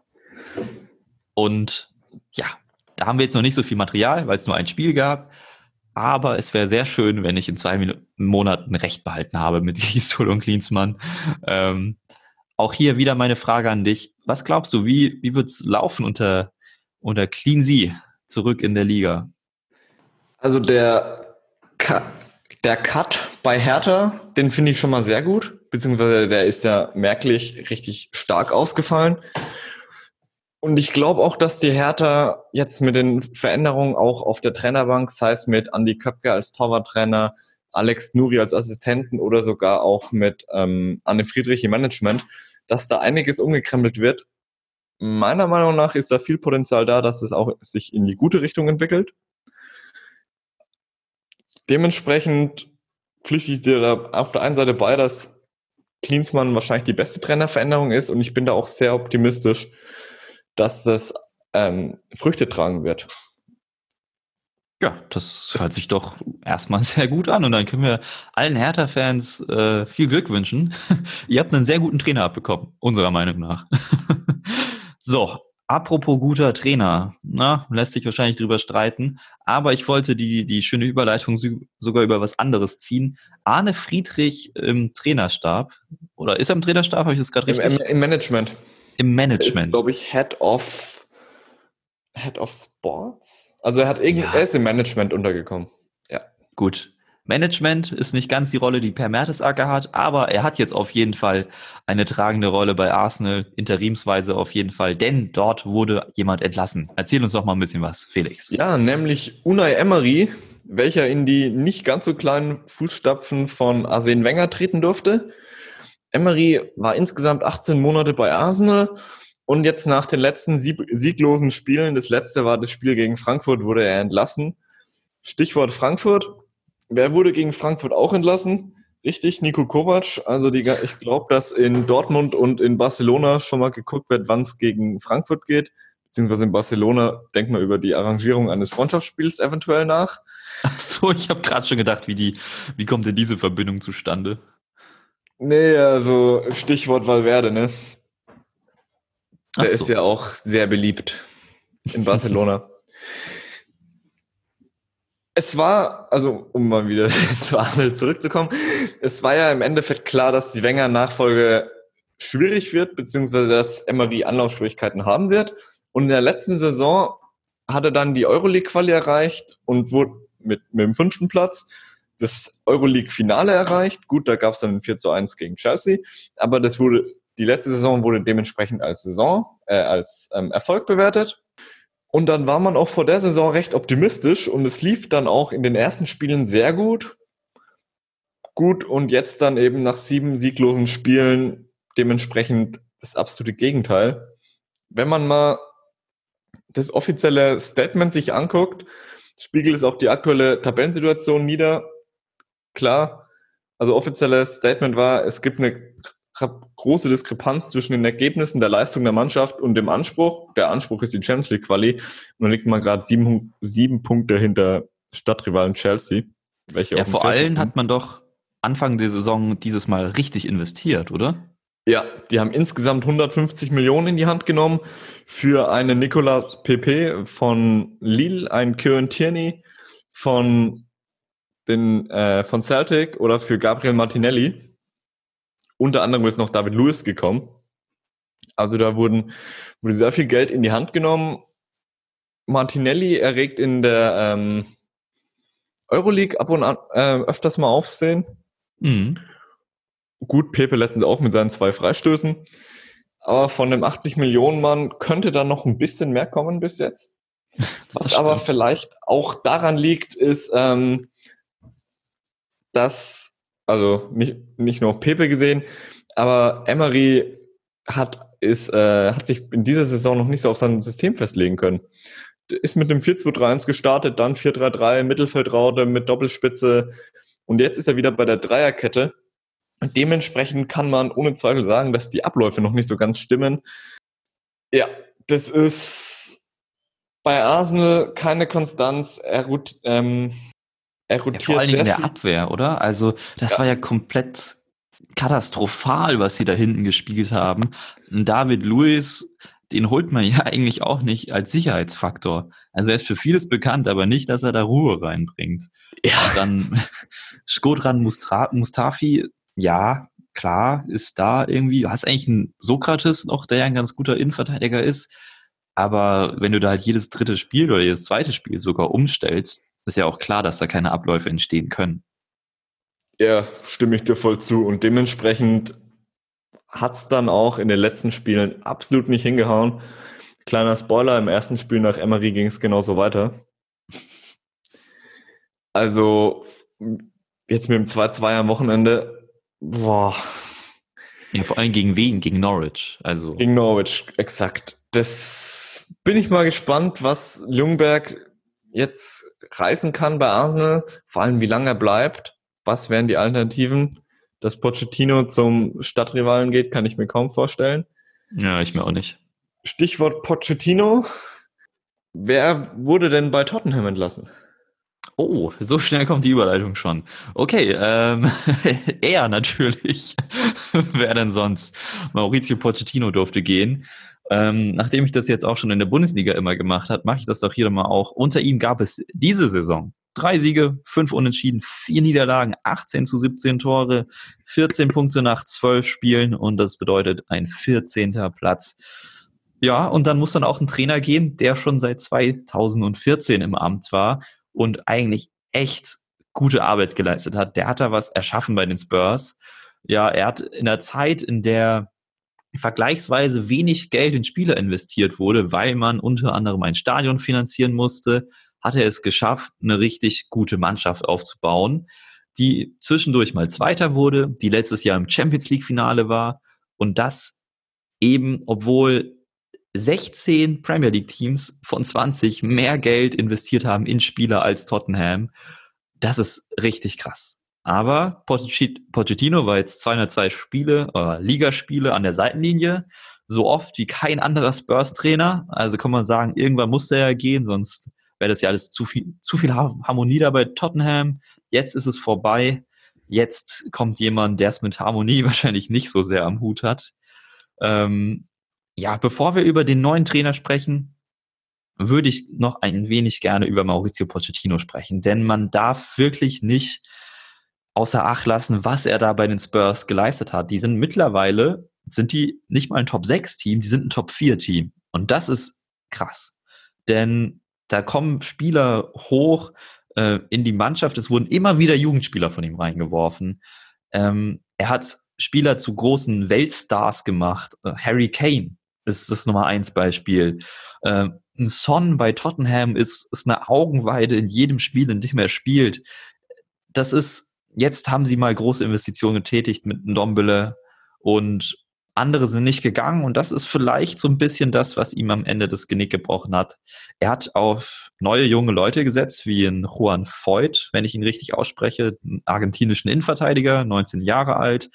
Speaker 4: Und ja, da haben wir jetzt noch nicht so viel Material, weil es nur ein Spiel gab. Aber es wäre sehr schön, wenn ich in zwei Min- Monaten Recht behalten habe mit Gisdol und Klinsmann. Ähm, auch hier wieder meine Frage an dich. Was glaubst du, wie, wie wird es laufen unter, unter Cleansy zurück in der Liga?
Speaker 3: Also der, Ka- der Cut bei Hertha, den finde ich schon mal sehr gut. Beziehungsweise der ist ja merklich richtig stark ausgefallen. Und ich glaube auch, dass die Hertha jetzt mit den Veränderungen auch auf der Trainerbank, sei es mit Andi Köpke als Torwarttrainer, Alex Nuri als Assistenten oder sogar auch mit ähm, Anne Friedrich im Management, dass da einiges umgekrempelt wird. Meiner Meinung nach ist da viel Potenzial da, dass es auch sich in die gute Richtung entwickelt. Dementsprechend pflichte ich dir da auf der einen Seite bei, dass Klinsmann wahrscheinlich die beste Trainerveränderung ist und ich bin da auch sehr optimistisch, dass das ähm, Früchte tragen wird.
Speaker 4: Ja, das hört sich doch erstmal sehr gut an und dann können wir allen Hertha-Fans äh, viel Glück wünschen. Ihr habt einen sehr guten Trainer abbekommen, unserer Meinung nach. So, apropos guter Trainer, na, lässt sich wahrscheinlich drüber streiten, aber ich wollte die, die schöne Überleitung su- sogar über was anderes ziehen. Arne Friedrich im Trainerstab, oder ist er im Trainerstab, habe ich das gerade
Speaker 3: Im,
Speaker 4: richtig?
Speaker 3: im, Im Management.
Speaker 4: Im
Speaker 3: Er
Speaker 4: Management.
Speaker 3: ist, glaube ich, Head of Head of Sports. Also er hat irgend,
Speaker 4: Ja.
Speaker 3: er ist im Management untergekommen. Ja.
Speaker 4: Gut. Management ist nicht ganz die Rolle, die Per Mertesacker hat, aber er hat jetzt auf jeden Fall eine tragende Rolle bei Arsenal, interimsweise auf jeden Fall, denn dort wurde jemand entlassen. Erzähl uns doch mal ein bisschen was, Felix.
Speaker 3: Ja, nämlich Unai Emery, welcher in die nicht ganz so kleinen Fußstapfen von Arsene Wenger treten durfte. Emery war insgesamt achtzehn Monate bei Arsenal und jetzt nach den letzten sieg- sieglosen Spielen, das letzte war das Spiel gegen Frankfurt, wurde er entlassen. Stichwort Frankfurt. Wer wurde gegen Frankfurt auch entlassen? Richtig, Niko Kovac. Also die, ich glaube, dass in Dortmund und in Barcelona schon mal geguckt wird, wann es gegen Frankfurt geht. Beziehungsweise in Barcelona denkt man über die Arrangierung eines Freundschaftsspiels eventuell nach.
Speaker 4: Ach so, ich habe gerade schon gedacht, wie die, wie kommt denn diese Verbindung zustande?
Speaker 3: Nee, also Stichwort Valverde, ne? Der
Speaker 4: Ach
Speaker 3: ist
Speaker 4: so.
Speaker 3: ja auch sehr beliebt in Barcelona. Es war, also um mal wieder zu Arsenal zurückzukommen, es war ja im Endeffekt klar, dass die Wenger-Nachfolge schwierig wird, beziehungsweise dass Emery Anlaufschwierigkeiten haben wird. Und in der letzten Saison hat er dann die Euroleague-Quali erreicht und wurde mit, mit dem fünften Platz das Euroleague-Finale erreicht. Gut, da gab es dann ein vier zu eins gegen Chelsea, aber das wurde, die letzte Saison wurde dementsprechend als Saison, äh, als ähm, Erfolg bewertet. Und dann war man auch vor der Saison recht optimistisch und es lief dann auch in den ersten Spielen sehr gut. Gut, und jetzt dann eben nach sieben sieglosen Spielen dementsprechend das absolute Gegenteil. Wenn man mal das offizielle Statement sich anguckt, spiegelt es auch die aktuelle Tabellensituation nieder. Klar, also offizielles Statement war, es gibt eine große Diskrepanz zwischen den Ergebnissen der Leistung der Mannschaft und dem Anspruch. Der Anspruch ist die Champions League Quali und dann liegt man gerade sieben, sieben Punkte hinter Stadtrivalen Chelsea. Welche
Speaker 4: Ja,
Speaker 3: auf dem
Speaker 4: vor
Speaker 3: Feld
Speaker 4: allem
Speaker 3: sind.
Speaker 4: hat man doch Anfang der Saison dieses Mal richtig investiert, oder?
Speaker 3: Ja, die haben insgesamt hundertfünfzig Millionen in die Hand genommen für einen Nicolas Pepe von Lille, einen Kieran Tierney von, den, äh, von Celtic oder für Gabriel Martinelli. Unter anderem ist noch David Luiz gekommen. Also da wurden, wurde sehr viel Geld in die Hand genommen. Martinelli erregt in der ähm, Euroleague ab und an äh, öfters mal Aufsehen.
Speaker 4: Mhm.
Speaker 3: Gut, Pepe letztens auch mit seinen zwei Freistößen. Aber von dem achtzig Millionen Mann könnte da noch ein bisschen mehr kommen bis jetzt. Was
Speaker 4: Das
Speaker 3: aber
Speaker 4: stimmt.
Speaker 3: vielleicht auch daran liegt, ist, ähm, dass, also nicht, nicht nur auf Pepe gesehen, aber Emery hat, ist, äh, hat sich in dieser Saison noch nicht so auf sein System festlegen können. Ist mit dem vier zwei drei eins gestartet, dann vier drei drei, Mittelfeldraute mit Doppelspitze und jetzt ist er wieder bei der Dreierkette. Und dementsprechend kann man ohne Zweifel sagen, dass die Abläufe noch nicht so ganz stimmen. Ja, das ist bei Arsenal keine Konstanz. Er, rot, ähm, er rotiert
Speaker 4: Ja, vor allen Dingen in
Speaker 3: sehr
Speaker 4: der
Speaker 3: viel.
Speaker 4: Abwehr, oder? Also, das
Speaker 3: Ja.
Speaker 4: war ja komplett katastrophal, was sie da hinten gespielt haben. Und David Luiz, den holt man ja eigentlich auch nicht als Sicherheitsfaktor. Also er ist für vieles bekannt, aber nicht, dass er da Ruhe reinbringt.
Speaker 3: Ja.
Speaker 4: Und dann Shkodran Mustra- Mustafi, ja, klar, ist da irgendwie. Du hast eigentlich einen Sokrates noch, der ja ein ganz guter Innenverteidiger ist. Aber wenn du da halt jedes dritte Spiel oder jedes zweite Spiel sogar umstellst, ist ja auch klar, dass da keine Abläufe entstehen können.
Speaker 3: Ja, stimme ich dir voll zu. Und dementsprechend hat es dann auch in den letzten Spielen absolut nicht hingehauen. Kleiner Spoiler, im ersten Spiel nach Emery ging es genauso weiter. Also jetzt mit dem zwei zwei am Wochenende, boah.
Speaker 4: Ja, vor allem gegen wen? Gegen Norwich. Also
Speaker 3: Gegen Norwich, exakt. Das bin ich mal gespannt, was Ljungberg jetzt reißen kann bei Arsenal. Vor allem, wie lange er bleibt. Was wären die Alternativen? Dass Pochettino zum Stadtrivalen geht, kann ich mir kaum vorstellen.
Speaker 4: ja, ich mir auch nicht.
Speaker 3: Stichwort Pochettino. Wer wurde denn bei Tottenham entlassen?
Speaker 4: Oh, so schnell kommt die Überleitung schon. Okay, ähm, er natürlich. Wer denn sonst? Maurizio Pochettino durfte gehen. Ähm, nachdem ich das jetzt auch schon in der Bundesliga immer gemacht habe, mache ich das doch hier mal auch. Unter ihm gab es diese Saison drei Siege, fünf Unentschieden, vier Niederlagen, achtzehn zu siebzehn Tore, vierzehn Punkte nach zwölf Spielen und das bedeutet ein vierzehnter Platz. Ja, und dann muss dann auch ein Trainer gehen, der schon seit zweitausendvierzehn im Amt war und eigentlich echt gute Arbeit geleistet hat. Der hat da was erschaffen bei den Spurs. Ja, er hat in der Zeit, in der vergleichsweise wenig Geld in Spieler investiert wurde, weil man unter anderem ein Stadion finanzieren musste, hat er es geschafft, eine richtig gute Mannschaft aufzubauen, die zwischendurch mal Zweiter wurde, die letztes Jahr im Champions League Finale war und das eben, obwohl sechzehn Premier League Teams von zwanzig mehr Geld investiert haben in Spieler als Tottenham. Das ist richtig krass. Aber Pochettino war jetzt zweihundertzwei Spiele, äh, Ligaspiele an der Seitenlinie, so oft wie kein anderer Spurs-Trainer. Also kann man sagen, irgendwann musste er ja gehen, sonst wäre das ja alles zu viel, zu viel Harmonie da bei Tottenham. Jetzt ist es vorbei. Jetzt kommt jemand, der es mit Harmonie wahrscheinlich nicht so sehr am Hut hat. Ähm, ja, bevor wir über den neuen Trainer sprechen, würde ich noch ein wenig gerne über Maurizio Pochettino sprechen, denn man darf wirklich nicht außer Acht lassen, was er da bei den Spurs geleistet hat. Die sind mittlerweile, sind die nicht mal ein Top sechs Team, die sind ein Top vier Team. Und das ist krass. Denn da kommen Spieler hoch äh, in die Mannschaft. Es wurden immer wieder Jugendspieler von ihm reingeworfen. Ähm, er hat Spieler zu großen Weltstars gemacht. Äh, Harry Kane ist das Nummer eins Beispiel. Äh, ein Son bei Tottenham ist, ist eine Augenweide in jedem Spiel, in dem er spielt. Das ist Jetzt haben sie mal große Investitionen getätigt mit Ndombele und andere sind nicht gegangen und das ist vielleicht so ein bisschen das, was ihm am Ende das Genick gebrochen hat. Er hat auf neue junge Leute gesetzt, wie in Juan Foyth, wenn ich ihn richtig ausspreche, einen argentinischen Innenverteidiger, neunzehn Jahre alt.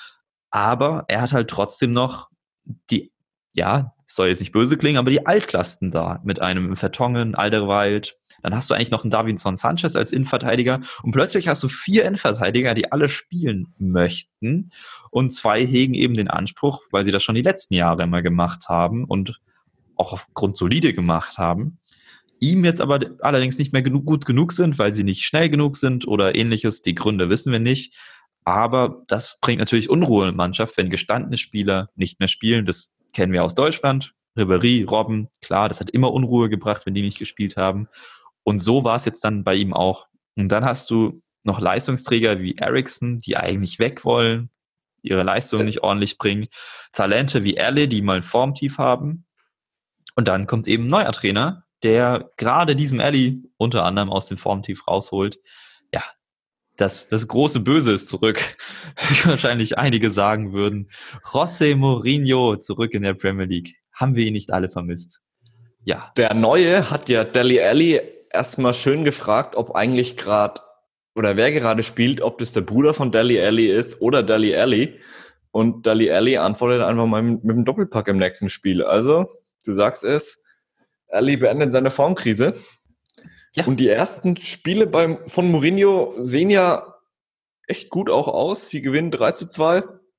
Speaker 4: Aber er hat halt trotzdem noch die, ja, soll jetzt nicht böse klingen, aber die Altlasten da mit einem Vertongen, Alderweireld. Dann hast du eigentlich noch einen Davinson Sanchez als Innenverteidiger und plötzlich hast du vier Innenverteidiger, die alle spielen möchten und zwei hegen eben den Anspruch, weil sie das schon die letzten Jahre immer gemacht haben und auch auf grundsolide gemacht haben, ihm jetzt aber allerdings nicht mehr genug, gut genug sind, weil sie nicht schnell genug sind oder ähnliches. Die Gründe wissen wir nicht. Aber das bringt natürlich Unruhe in die Mannschaft, wenn gestandene Spieler nicht mehr spielen. Das kennen wir aus Deutschland. Ribéry, Robben, klar, das hat immer Unruhe gebracht, wenn die nicht gespielt haben. Und so war es jetzt dann bei ihm auch. Und dann hast du noch Leistungsträger wie Eriksen, die eigentlich weg wollen, ihre Leistung nicht ordentlich bringen. Talente wie Erle, die mal ein Formtief haben. Und dann kommt eben ein neuer Trainer, der gerade diesem Erle unter anderem aus dem Formtief rausholt. Ja, das, das große Böse ist zurück, wie wahrscheinlich einige sagen würden. José Mourinho zurück in der Premier League. Haben wir ihn nicht alle vermisst? Ja.
Speaker 3: Der Neue hat ja Dele Alli erstmal schön gefragt, ob eigentlich gerade, oder wer gerade spielt, ob das der Bruder von Dele Alli ist oder Dele Alli. Und Dele Alli antwortet einfach mal mit, mit dem Doppelpack im nächsten Spiel. Also, du sagst es, Alli beendet seine Formkrise. Ja. Und die ersten Spiele beim, von Mourinho sehen ja echt gut auch aus. Sie gewinnen drei zu zwei.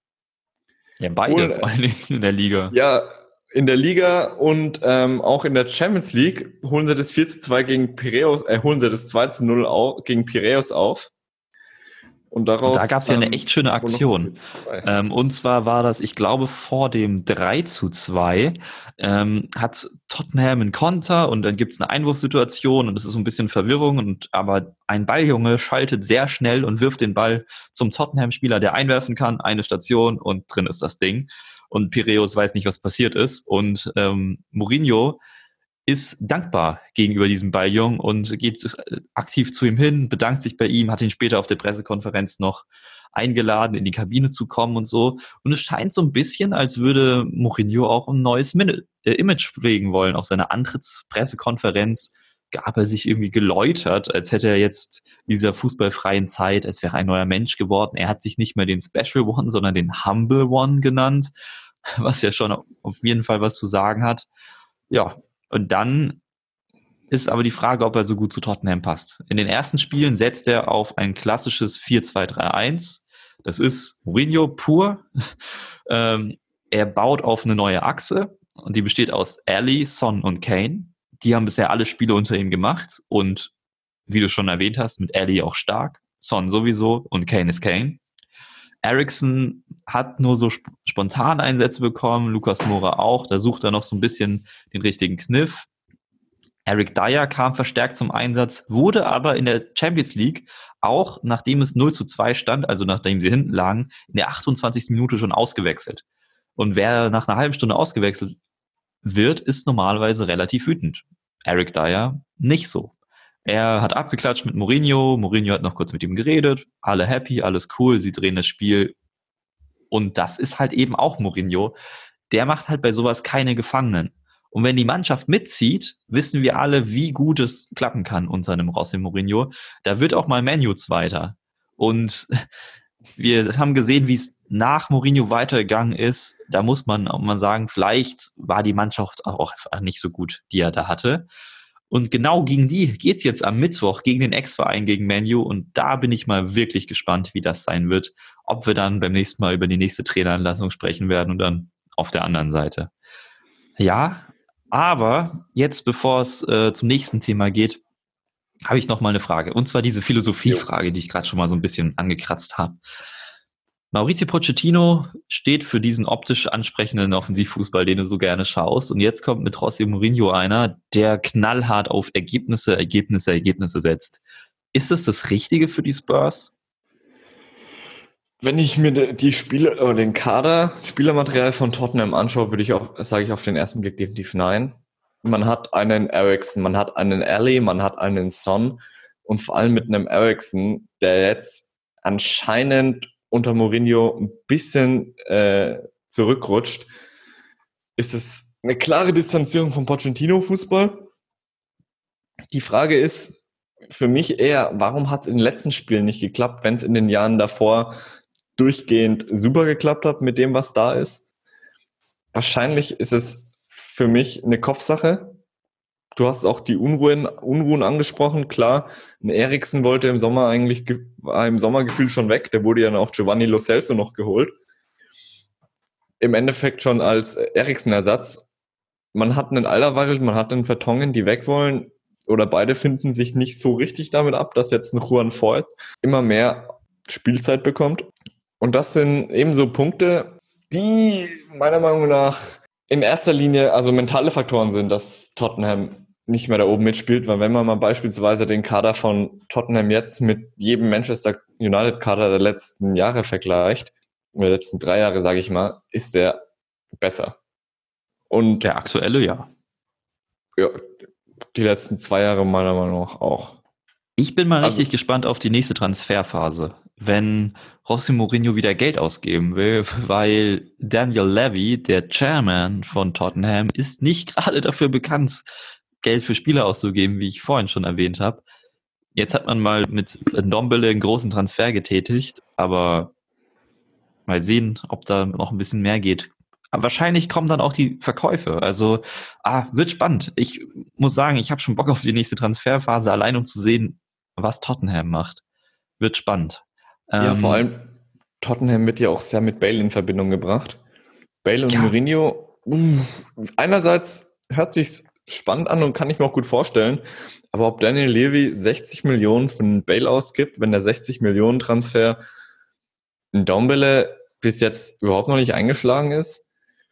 Speaker 4: Ja, beide und, vor allem in der Liga.
Speaker 3: Ja, in der Liga und ähm, auch in der Champions League holen sie das vier zu zwei gegen Piraeus, äh, holen sie das zwei zu null auf, gegen Piraeus auf. Und, daraus,
Speaker 4: und da gab es ja eine echt schöne Aktion. Ähm, und zwar war das, ich glaube, vor dem drei zu zwei ähm, hat Tottenham einen Konter und dann gibt es eine Einwurfsituation und es ist so ein bisschen Verwirrung. Und aber ein Balljunge schaltet sehr schnell und wirft den Ball zum Tottenham-Spieler, der einwerfen kann, eine Station und drin ist das Ding. Und Piraeus weiß nicht, was passiert ist. Und ähm, Mourinho ist dankbar gegenüber diesem Balljungen und geht aktiv zu ihm hin, bedankt sich bei ihm, hat ihn später auf der Pressekonferenz noch eingeladen, in die Kabine zu kommen und so. Und es scheint so ein bisschen, als würde Mourinho auch ein neues Min- äh, Image pflegen wollen. Auf seiner Antrittspressekonferenz gab er sich irgendwie geläutert, als hätte er jetzt in dieser fußballfreien Zeit, als wäre ein neuer Mensch geworden. Er hat sich nicht mehr den Special One, sondern den Humble One genannt, was ja schon auf jeden Fall was zu sagen hat. Ja, und dann ist aber die Frage, ob er so gut zu Tottenham passt. In den ersten Spielen setzt er auf ein klassisches vier zwei drei eins. Das ist Mourinho pur. ähm, er baut auf eine neue Achse und die besteht aus Alli, Son und Kane. Die haben bisher alle Spiele unter ihm gemacht und wie du schon erwähnt hast, mit Alli auch stark. Son sowieso und Kane ist Kane. Eriksen hat nur so sp- spontan Einsätze bekommen, Lucas Moura auch, da sucht er noch so ein bisschen den richtigen Kniff. Eric Dyer kam verstärkt zum Einsatz, wurde aber in der Champions League auch, nachdem es null zu zwei stand, also nachdem sie hinten lagen, in der achtundzwanzigsten Minute schon ausgewechselt. Und wer nach einer halben Stunde ausgewechselt wird, ist normalerweise relativ wütend. Eric Dyer nicht so. Er hat abgeklatscht mit Mourinho, Mourinho hat noch kurz mit ihm geredet, alle happy, alles cool, sie drehen das Spiel. Und das ist halt eben auch Mourinho. Der macht halt bei sowas keine Gefangenen. Und wenn die Mannschaft mitzieht, wissen wir alle, wie gut es klappen kann unter einem José Mourinho. Da wird auch mal Man U Zweiter. Und wir haben gesehen, wie es nach Mourinho weitergegangen ist. Da muss man auch mal sagen, vielleicht war die Mannschaft auch einfach nicht so gut, die er da hatte. Und genau gegen die geht's jetzt am Mittwoch, gegen den Ex-Verein, gegen Man U. Und da bin ich mal wirklich gespannt, wie das sein wird. Ob wir dann beim nächsten Mal über die nächste Traineranlassung sprechen werden und dann auf der anderen Seite. Ja, aber jetzt, bevor es äh, zum nächsten Thema geht, habe ich noch mal eine Frage. Und zwar diese Philosophiefrage, die ich gerade schon mal so ein bisschen angekratzt habe. Maurizio Pochettino steht für diesen optisch ansprechenden Offensivfußball, den du so gerne schaust. Und jetzt kommt mit José Mourinho einer, der knallhart auf Ergebnisse, Ergebnisse, Ergebnisse setzt. Ist es das Richtige für die Spurs?
Speaker 3: Wenn ich mir die Spiele oder den Kader, Spielermaterial von Tottenham anschaue, würde ich auf, sage ich auf den ersten Blick definitiv nein. Man hat einen Eriksen, man hat einen Alli, man hat einen Son und vor allem mit einem Eriksen, der jetzt anscheinend unter Mourinho ein bisschen äh, zurückrutscht, ist es eine klare Distanzierung vom Pochettino-Fußball. Die Frage ist für mich eher, warum hat es in den letzten Spielen nicht geklappt, wenn es in den Jahren davor durchgehend super geklappt hat mit dem, was da ist? Wahrscheinlich ist es für mich eine Kopfsache. Du hast auch die Unruhen, Unruhen angesprochen. Klar, ein Eriksen wollte im Sommer eigentlich, war im Sommergefühl schon weg. Der wurde ja dann auch Giovanni Lo Celso noch geholt. Im Endeffekt schon als Eriksen-Ersatz. Man hat einen Alderweireld, man hat einen Vertongen, die weg wollen. Oder beide finden sich nicht so richtig damit ab, dass jetzt ein Juan Foyth immer mehr Spielzeit bekommt. Und das sind ebenso Punkte, die meiner Meinung nach in erster Linie also mentale Faktoren sind, dass Tottenham nicht mehr da oben mitspielt, weil wenn man mal beispielsweise den Kader von Tottenham jetzt mit jedem Manchester United-Kader der letzten Jahre vergleicht, der letzten drei Jahre, sage ich mal, ist der besser. Und
Speaker 4: Der aktuelle, ja.
Speaker 3: ja, die letzten zwei Jahre meiner Meinung nach auch.
Speaker 4: Ich bin mal
Speaker 3: Also-
Speaker 4: richtig gespannt auf die nächste Transferphase, wenn José Mourinho wieder Geld ausgeben will, weil Daniel Levy, der Chairman von Tottenham, ist nicht gerade dafür bekannt, Geld für Spieler auszugeben, wie ich vorhin schon erwähnt habe. Jetzt hat man mal mit Ndombele einen großen Transfer getätigt, aber mal sehen, ob da noch ein bisschen mehr geht. Aber wahrscheinlich kommen dann auch die Verkäufe. Also, ah, wird spannend. Ich muss sagen, ich habe schon Bock auf die nächste Transferphase, allein um zu sehen, was Tottenham macht. Wird spannend.
Speaker 3: Ja,
Speaker 4: Ähm,
Speaker 3: vor allem Tottenham wird ja auch sehr mit Bale in Verbindung gebracht. Bale und
Speaker 4: Ja.
Speaker 3: Mourinho, uh, einerseits hört sich's spannend an und kann ich mir auch gut vorstellen, aber ob Daniel Levy sechzig Millionen für einen Bale ausgibt, wenn der sechzig Millionen Transfer in Ndombele bis jetzt überhaupt noch nicht eingeschlagen ist,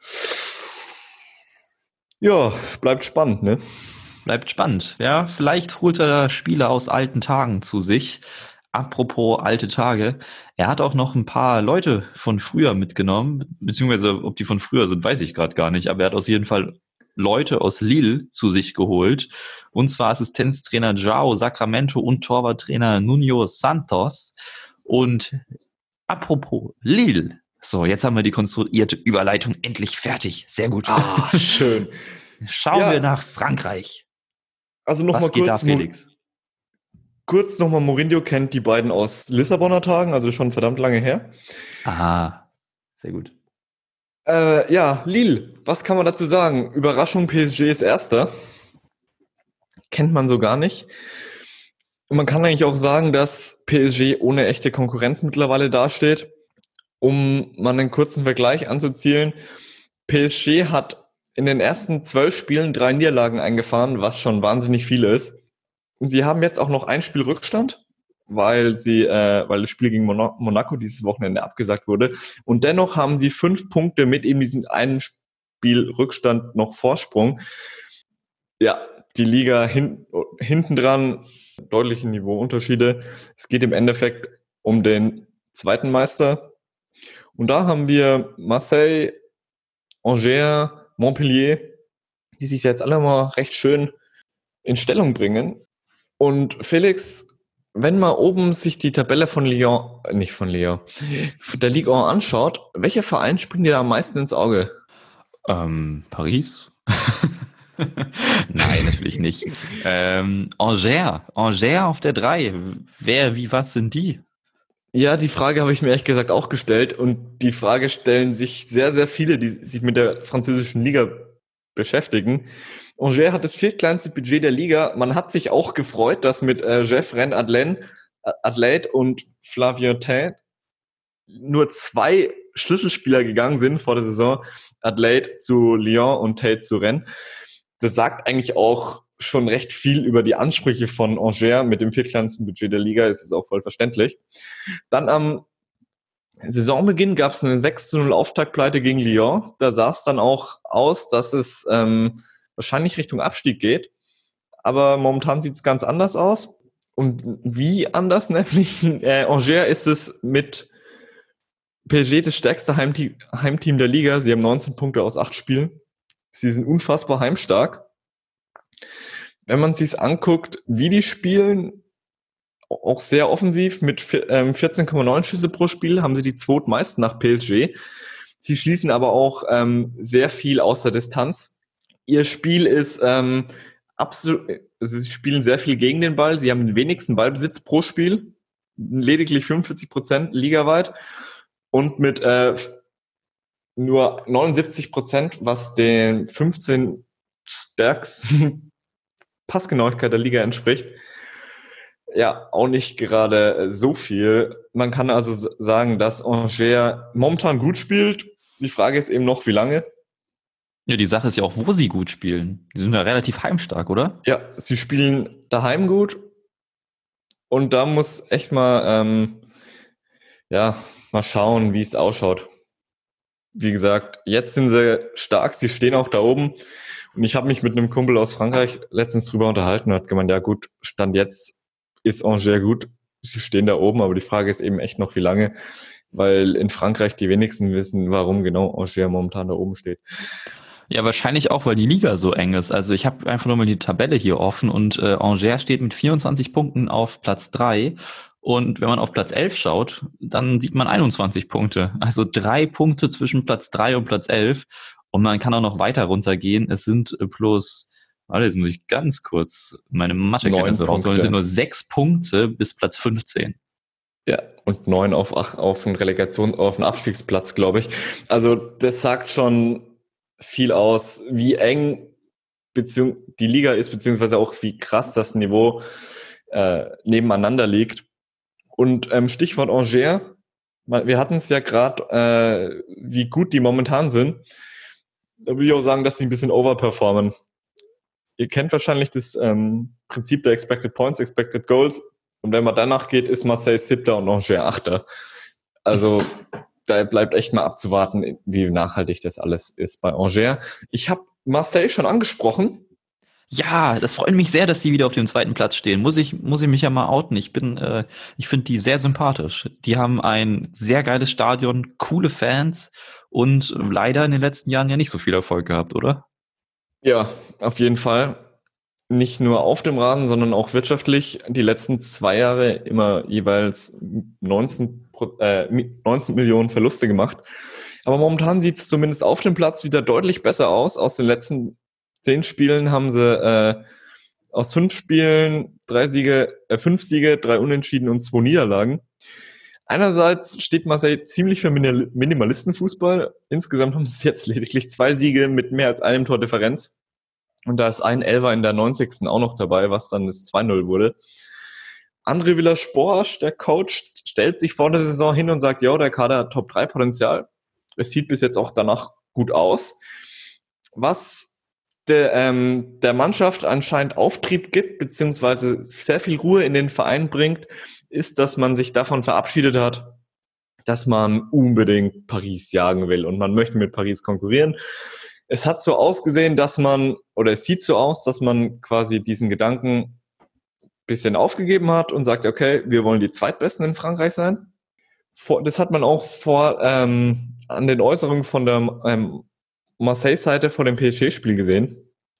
Speaker 3: ja, bleibt spannend, ne?
Speaker 4: Bleibt spannend. Ja, vielleicht holt er da Spieler aus alten Tagen zu sich. Apropos alte Tage. Er hat auch noch ein paar Leute von früher mitgenommen, beziehungsweise ob die von früher sind, weiß ich gerade gar nicht. Aber er hat auf jeden Fall Leute aus Lille zu sich geholt. Und zwar Assistenztrainer João Sacramento und Torwarttrainer Nuno Santos. Und apropos Lille. So, jetzt haben wir die konstruierte Überleitung endlich fertig. Sehr gut.
Speaker 3: Ah, schön.
Speaker 4: Schauen
Speaker 3: Ja.
Speaker 4: wir nach Frankreich.
Speaker 3: Also nochmal
Speaker 4: Was geht da,
Speaker 3: kurz,
Speaker 4: Felix?
Speaker 3: kurz nochmal, Mourinho kennt die beiden aus Lissabonner Tagen, also schon verdammt lange her.
Speaker 4: Aha, sehr gut.
Speaker 3: Äh, ja, Lille, was kann man dazu sagen? Überraschung, P S G ist Erster. Kennt man so gar nicht. Und man kann eigentlich auch sagen, dass P S G ohne echte Konkurrenz mittlerweile dasteht. Um mal einen kurzen Vergleich anzuzielen, P S G hat in den ersten zwölf Spielen drei Niederlagen eingefahren, was schon wahnsinnig viel ist. Und sie haben jetzt auch noch ein Spiel Rückstand, weil sie, äh, weil das Spiel gegen Mon- Monaco dieses Wochenende abgesagt wurde. Und dennoch haben sie fünf Punkte mit eben diesem einen Spiel Rückstand noch Vorsprung. Ja, die Liga hin, hinten dran, deutliche Niveauunterschiede. Es geht im Endeffekt um den zweiten Meister. Und da haben wir Marseille, Angers, Montpellier, die sich jetzt alle mal recht schön in Stellung bringen. Und Felix, wenn man oben sich die Tabelle von Lyon, äh, nicht von Lyon, der Ligue eins anschaut, welcher Verein springt dir da am meisten ins Auge?
Speaker 4: Ähm, Paris? Nein, natürlich nicht. Ähm, Angers. Angers auf der drei. Wer, wie, was sind die?
Speaker 3: Ja, die Frage habe ich mir ehrlich gesagt auch gestellt und die Frage stellen sich sehr, sehr viele, die sich mit der französischen Liga beschäftigen. Angers hat das viertkleinste Budget der Liga. Man hat sich auch gefreut, dass mit äh, Jeff Rennes Adelaide, Adelaide und Flavien Tain nur zwei Schlüsselspieler gegangen sind vor der Saison. Adelaide zu Lyon und Tate zu Rennes. Das sagt eigentlich auch schon recht viel über die Ansprüche von Angers. Mit dem viertkleinsten Budget der Liga ist es auch voll verständlich. Dann am Saisonbeginn gab es eine sechs zu null Auftaktpleite gegen Lyon. Da sah es dann auch aus, dass es ähm, wahrscheinlich Richtung Abstieg geht. Aber momentan sieht es ganz anders aus. Und wie anders nämlich? Äh, Angers ist es mit P S G das stärkste Heimteam, Heimteam der Liga. Sie haben neunzehn Punkte aus acht Spielen. Sie sind unfassbar heimstark. Wenn man sich anguckt, wie die spielen, auch sehr offensiv mit vierzehn Komma neun Schüsse pro Spiel, haben sie die zweitmeisten nach P S G. Sie schließen aber auch ähm, sehr viel aus der Distanz. Ihr Spiel ist ähm, absolut, also sie spielen sehr viel gegen den Ball. Sie haben den wenigsten Ballbesitz pro Spiel, lediglich fünfundvierzig Prozent ligaweit und mit äh, nur neunundsiebzig Prozent, was den fünfzehn stärksten Passgenauigkeit der Liga entspricht. Ja, auch nicht gerade so viel. Man kann also sagen, dass Angers momentan gut spielt. Die Frage ist eben noch, wie lange.
Speaker 4: Ja, die Sache ist ja auch, wo sie gut spielen. Die sind ja relativ heimstark, oder?
Speaker 3: Ja, sie spielen daheim gut. Und da muss echt mal, ähm, ja, mal schauen, wie es ausschaut. Wie gesagt, jetzt sind sie stark, sie stehen auch da oben. Und ich habe mich mit einem Kumpel aus Frankreich letztens drüber unterhalten und hat gemeint, ja gut, Stand jetzt ist Angers gut, sie stehen da oben, aber die Frage ist eben echt noch, wie lange, weil in Frankreich die wenigsten wissen, warum genau Angers momentan da oben steht.
Speaker 4: Ja, wahrscheinlich auch, weil die Liga so eng ist. Also ich habe einfach nur mal die Tabelle hier offen und äh, Angers steht mit vierundzwanzig Punkten auf Platz drei. Und wenn man auf Platz elf schaut, dann sieht man einundzwanzig Punkte. Also drei Punkte zwischen Platz drei und Platz elf. Und man kann auch noch weiter runtergehen. Es sind bloß, warte, jetzt muss ich ganz kurz meine Mathekenntnisse rausholen. Es sind nur sechs Punkte bis Platz fünfzehn.
Speaker 3: Ja, und neun auf, auf einen Relegation, auf einen Abstiegsplatz, glaube ich. Also das sagt schon viel aus, wie eng Beziehung die Liga ist, beziehungsweise auch wie krass das Niveau äh, nebeneinander liegt. Und ähm, Stichwort Angers, wir hatten es ja gerade, äh, wie gut die momentan sind. Da würde ich auch sagen, dass sie ein bisschen overperformen. Ihr kennt wahrscheinlich das ähm, Prinzip der Expected Points, Expected Goals. Und wenn man danach geht, ist Marseille siebter und Angers achter. Also da bleibt echt mal abzuwarten, wie nachhaltig das alles ist bei Angers. Ich habe Marseille schon angesprochen.
Speaker 4: Ja, das freut mich sehr, dass sie wieder auf dem zweiten Platz stehen. Muss ich, muss ich mich ja mal outen. Ich bin, äh, ich finde die sehr sympathisch. Die haben ein sehr geiles Stadion, coole Fans und leider in den letzten Jahren ja nicht so viel Erfolg gehabt, oder?
Speaker 3: Ja, auf jeden Fall. Nicht nur auf dem Rasen, sondern auch wirtschaftlich. Die letzten zwei Jahre immer jeweils neunzehn, äh, neunzehn Millionen Verluste gemacht. Aber momentan sieht es zumindest auf dem Platz wieder deutlich besser aus. Aus den letzten zehn Spielen haben sie äh, aus fünf Spielen drei Siege, äh, fünf Siege, drei Unentschieden und zwei Niederlagen. Einerseits steht Marseille ziemlich für Minimalistenfußball. Insgesamt haben sie jetzt lediglich zwei Siege mit mehr als einem Tor Differenz. Und da ist ein Elfer in der neunzigsten auch noch dabei, was dann das zwei null wurde. André Villas-Boas, der Coach, stellt sich vor der Saison hin und sagt, ja, der Kader hat Top drei Potenzial. Es sieht bis jetzt auch danach gut aus. Was der, ähm, der Mannschaft anscheinend Auftrieb gibt, beziehungsweise sehr viel Ruhe in den Verein bringt, ist, dass man sich davon verabschiedet hat, dass man unbedingt Paris jagen will und man möchte mit Paris konkurrieren. Es hat so ausgesehen, dass man, oder es sieht so aus, dass man quasi diesen Gedanken ein bisschen aufgegeben hat und sagt, okay, wir wollen die Zweitbesten in Frankreich sein. Vor, das hat man auch vor ähm, an den Äußerungen von der ähm, Marseille-Seite vor dem P S G-Spiel gesehen.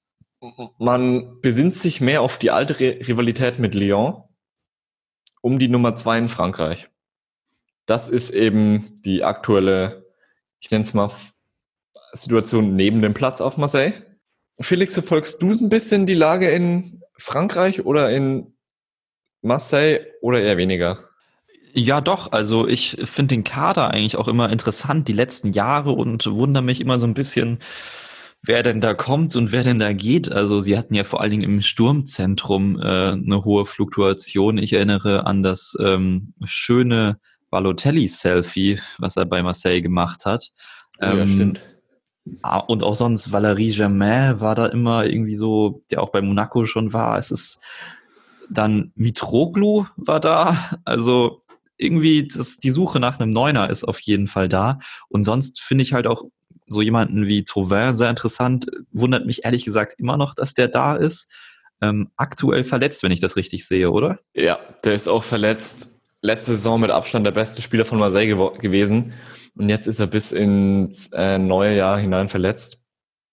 Speaker 3: Man besinnt sich mehr auf die alte Re- Rivalität mit Lyon um die Nummer zwei in Frankreich. Das ist eben die aktuelle, ich nenne es mal, Situation neben dem Platz auf Marseille. Felix, verfolgst du ein bisschen die Lage in Frankreich oder in Marseille oder eher weniger?
Speaker 4: Ja, doch. Also ich finde den Kader eigentlich auch immer interessant, die letzten Jahre, und wundere mich immer so ein bisschen, wer denn da kommt und wer denn da geht. Also sie hatten ja vor allen Dingen im Sturmzentrum äh, eine hohe Fluktuation. Ich erinnere an das ähm, schöne Balotelli-Selfie, was er bei Marseille gemacht hat.
Speaker 3: Oh, ja,
Speaker 4: ähm,
Speaker 3: stimmt.
Speaker 4: Und auch sonst Valérie Germain war da immer irgendwie so, der auch bei Monaco schon war. Es ist dann Mitroglou war da. Also irgendwie das, die Suche nach einem Neuner ist auf jeden Fall da. Und sonst finde ich halt auch so jemanden wie Thauvin sehr interessant. Wundert mich ehrlich gesagt immer noch, dass der da ist. Ähm, aktuell verletzt, wenn ich das richtig sehe, oder?
Speaker 3: Ja, der ist auch verletzt. Letzte Saison mit Abstand der beste Spieler von Marseille gew- gewesen. Und jetzt ist er bis ins äh, neue Jahr hinein verletzt.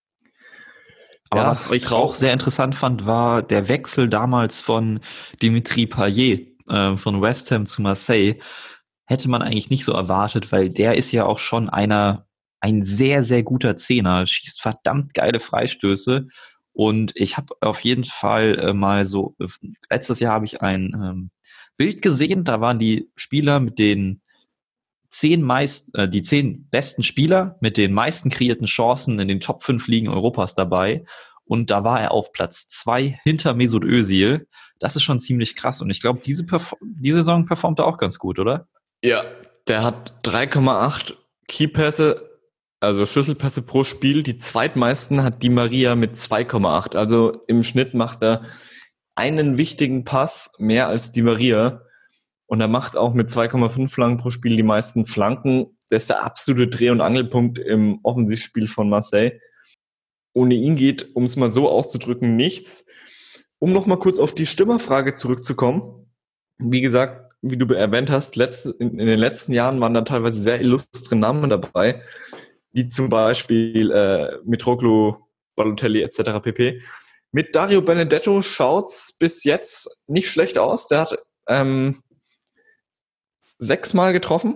Speaker 4: Aber
Speaker 3: Ja,
Speaker 4: was ich
Speaker 3: trau-
Speaker 4: auch sehr interessant fand, war der Wechsel damals von Dimitri Payet äh, von West Ham zu Marseille. Hätte man eigentlich nicht so erwartet, weil der ist ja auch schon einer ein sehr, sehr guter Zehner, schießt verdammt geile Freistöße. Und ich habe auf jeden Fall äh, mal so, äh, letztes Jahr habe ich ein ähm, Bild gesehen, da waren die Spieler mit den zehn meist, äh, die zehn besten Spieler mit den meisten kreierten Chancen in den Top fünf Ligen Europas dabei. Und da war er auf Platz zwei hinter Mesut Özil. Das ist schon ziemlich krass. Und ich glaube, diese, Perf- diese Saison performt er auch ganz gut, oder?
Speaker 3: Ja, der hat drei Komma acht Keypässe, also Schlüsselpässe pro Spiel. Die zweitmeisten hat Di Maria mit zwei Komma acht. Also im Schnitt macht er einen wichtigen Pass mehr als Di Maria. Und er macht auch mit zwei Komma fünf Flanken pro Spiel die meisten Flanken. Das ist der absolute Dreh- und Angelpunkt im Offensivspiel von Marseille. Ohne ihn geht, um es mal so auszudrücken, nichts. Um noch mal kurz auf die Stürmerfrage zurückzukommen. Wie gesagt, wie du erwähnt hast, letzte, in, in den letzten Jahren waren da teilweise sehr illustre Namen dabei, wie zum Beispiel äh, Mitroglou, Balotelli et cetera pp. Mit Dario Benedetto schaut's bis jetzt nicht schlecht aus. Der hat ähm, sechsmal getroffen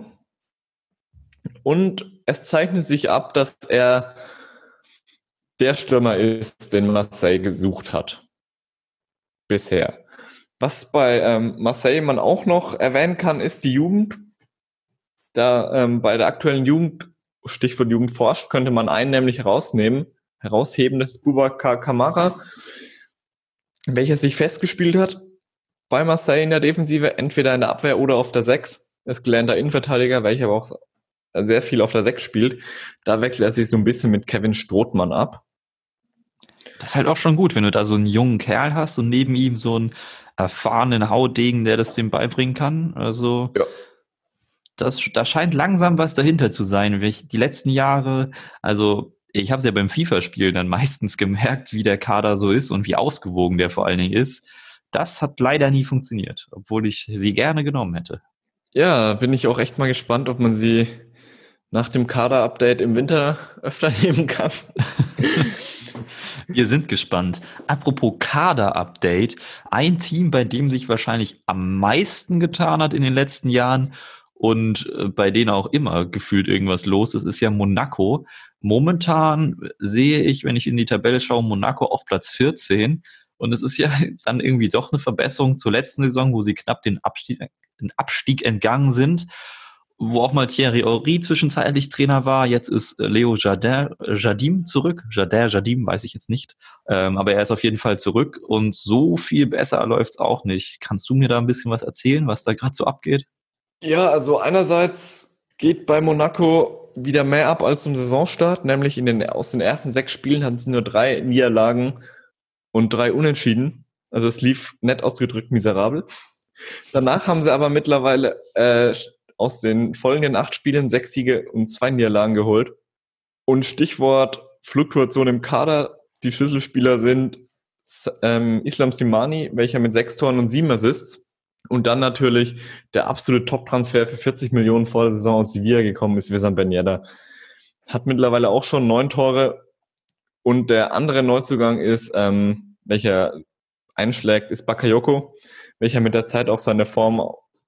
Speaker 3: und es zeichnet sich ab, dass er der Stürmer ist, den Marseille gesucht hat. Bisher. Was bei ähm, Marseille man auch noch erwähnen kann, ist die Jugend. Da ähm, bei der aktuellen Jugend, Stichwort Jugend forscht, könnte man einen nämlich herausnehmen, herausheben, das ist Boubacar Kamara, welcher sich festgespielt hat bei Marseille in der Defensive, entweder in der Abwehr oder auf der sechs. Ist gelernter Innenverteidiger, welcher aber auch sehr viel auf der sechs spielt. Da wechselt er sich so ein bisschen mit Kevin Strootmann ab.
Speaker 4: Das ist halt auch schon gut, wenn du da so einen jungen Kerl hast und neben ihm so einen erfahrenen Haudegen, der das dem beibringen kann. Also
Speaker 3: Ja.
Speaker 4: das, da scheint langsam was dahinter zu sein. Ich, die letzten Jahre, also ich habe es ja beim FIFA-Spielen dann meistens gemerkt, wie der Kader so ist und wie ausgewogen der vor allen Dingen ist. Das hat leider nie funktioniert, obwohl ich sie gerne genommen hätte.
Speaker 3: Ja, bin ich auch echt mal gespannt, ob man sie nach dem Kader-Update im Winter öfter nehmen kann.
Speaker 4: Wir sind gespannt. Apropos Kader-Update, ein Team, bei dem sich wahrscheinlich am meisten getan hat in den letzten Jahren und bei denen auch immer gefühlt irgendwas los ist, ist ja Monaco. Momentan sehe ich, wenn ich in die Tabelle schaue, Monaco auf Platz vierzehn. Und es ist ja dann irgendwie doch eine Verbesserung zur letzten Saison, wo sie knapp den Abstieg, den Abstieg entgangen sind, wo auch mal Thierry Henry zwischenzeitlich Trainer war. Jetzt ist Leo Jardin, Jardim zurück. Jardin, Jardim, weiß ich jetzt nicht. Ähm, aber er ist auf jeden Fall zurück und so viel besser läuft's auch nicht. Kannst du mir da ein bisschen was erzählen, was da gerade so abgeht?
Speaker 3: Ja, also einerseits geht bei Monaco wieder mehr ab als zum Saisonstart, nämlich in den, aus den ersten sechs Spielen hatten sie nur drei Niederlagen und drei Unentschieden. Also es lief nett ausgedrückt miserabel. Danach haben sie aber mittlerweile äh, aus den folgenden acht Spielen sechs Siege und zwei Niederlagen geholt. Und Stichwort Fluktuation im Kader, die Schlüsselspieler sind ähm, Islam Slimani, welcher mit sechs Toren und sieben Assists, und dann natürlich der absolute Top-Transfer für vierzig Millionen vor der Saison aus Sevilla gekommen ist, Wissam Ben Yedder. Hat mittlerweile auch schon neun Tore. Und der andere Neuzugang ist, ähm, welcher einschlägt, ist Bakayoko, welcher mit der Zeit auch seine Form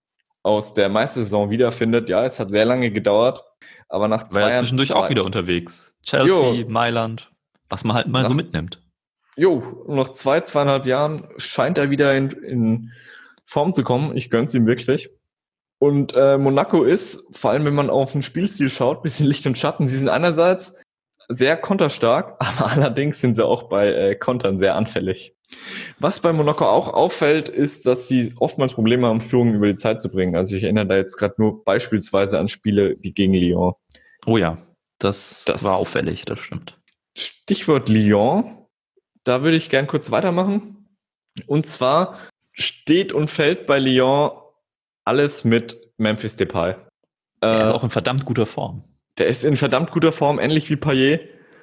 Speaker 3: aus der Meistersaison wiederfindet. Ja, es hat sehr lange gedauert, aber nach zwei
Speaker 4: War
Speaker 3: Jahren...
Speaker 4: ja zwischendurch
Speaker 3: zwei,
Speaker 4: auch wieder unterwegs. Chelsea,
Speaker 3: jo,
Speaker 4: Mailand, was man halt mal
Speaker 3: nach,
Speaker 4: so mitnimmt.
Speaker 3: Jo, nach zwei, zweieinhalb Jahren scheint er wieder in, in Form zu kommen. Ich gönn's ihm wirklich. Und äh, Monaco ist, vor allem wenn man auf den Spielstil schaut, bisschen Licht und Schatten. Sie sind einerseits sehr konterstark, aber allerdings sind sie auch bei äh, Kontern sehr anfällig. Was bei Monaco auch auffällt, ist, dass sie oftmals Probleme haben, Führungen über die Zeit zu bringen. Also ich erinnere da jetzt gerade nur beispielsweise an Spiele wie gegen Lyon.
Speaker 4: Oh ja, das,
Speaker 3: das
Speaker 4: war auffällig, das stimmt.
Speaker 3: Stichwort Lyon, da würde ich gern kurz weitermachen. Und zwar steht und fällt bei Lyon alles mit Memphis Depay.
Speaker 4: Der
Speaker 3: äh,
Speaker 4: ist auch in verdammt guter Form.
Speaker 3: Der ist in verdammt guter Form, ähnlich wie Payet.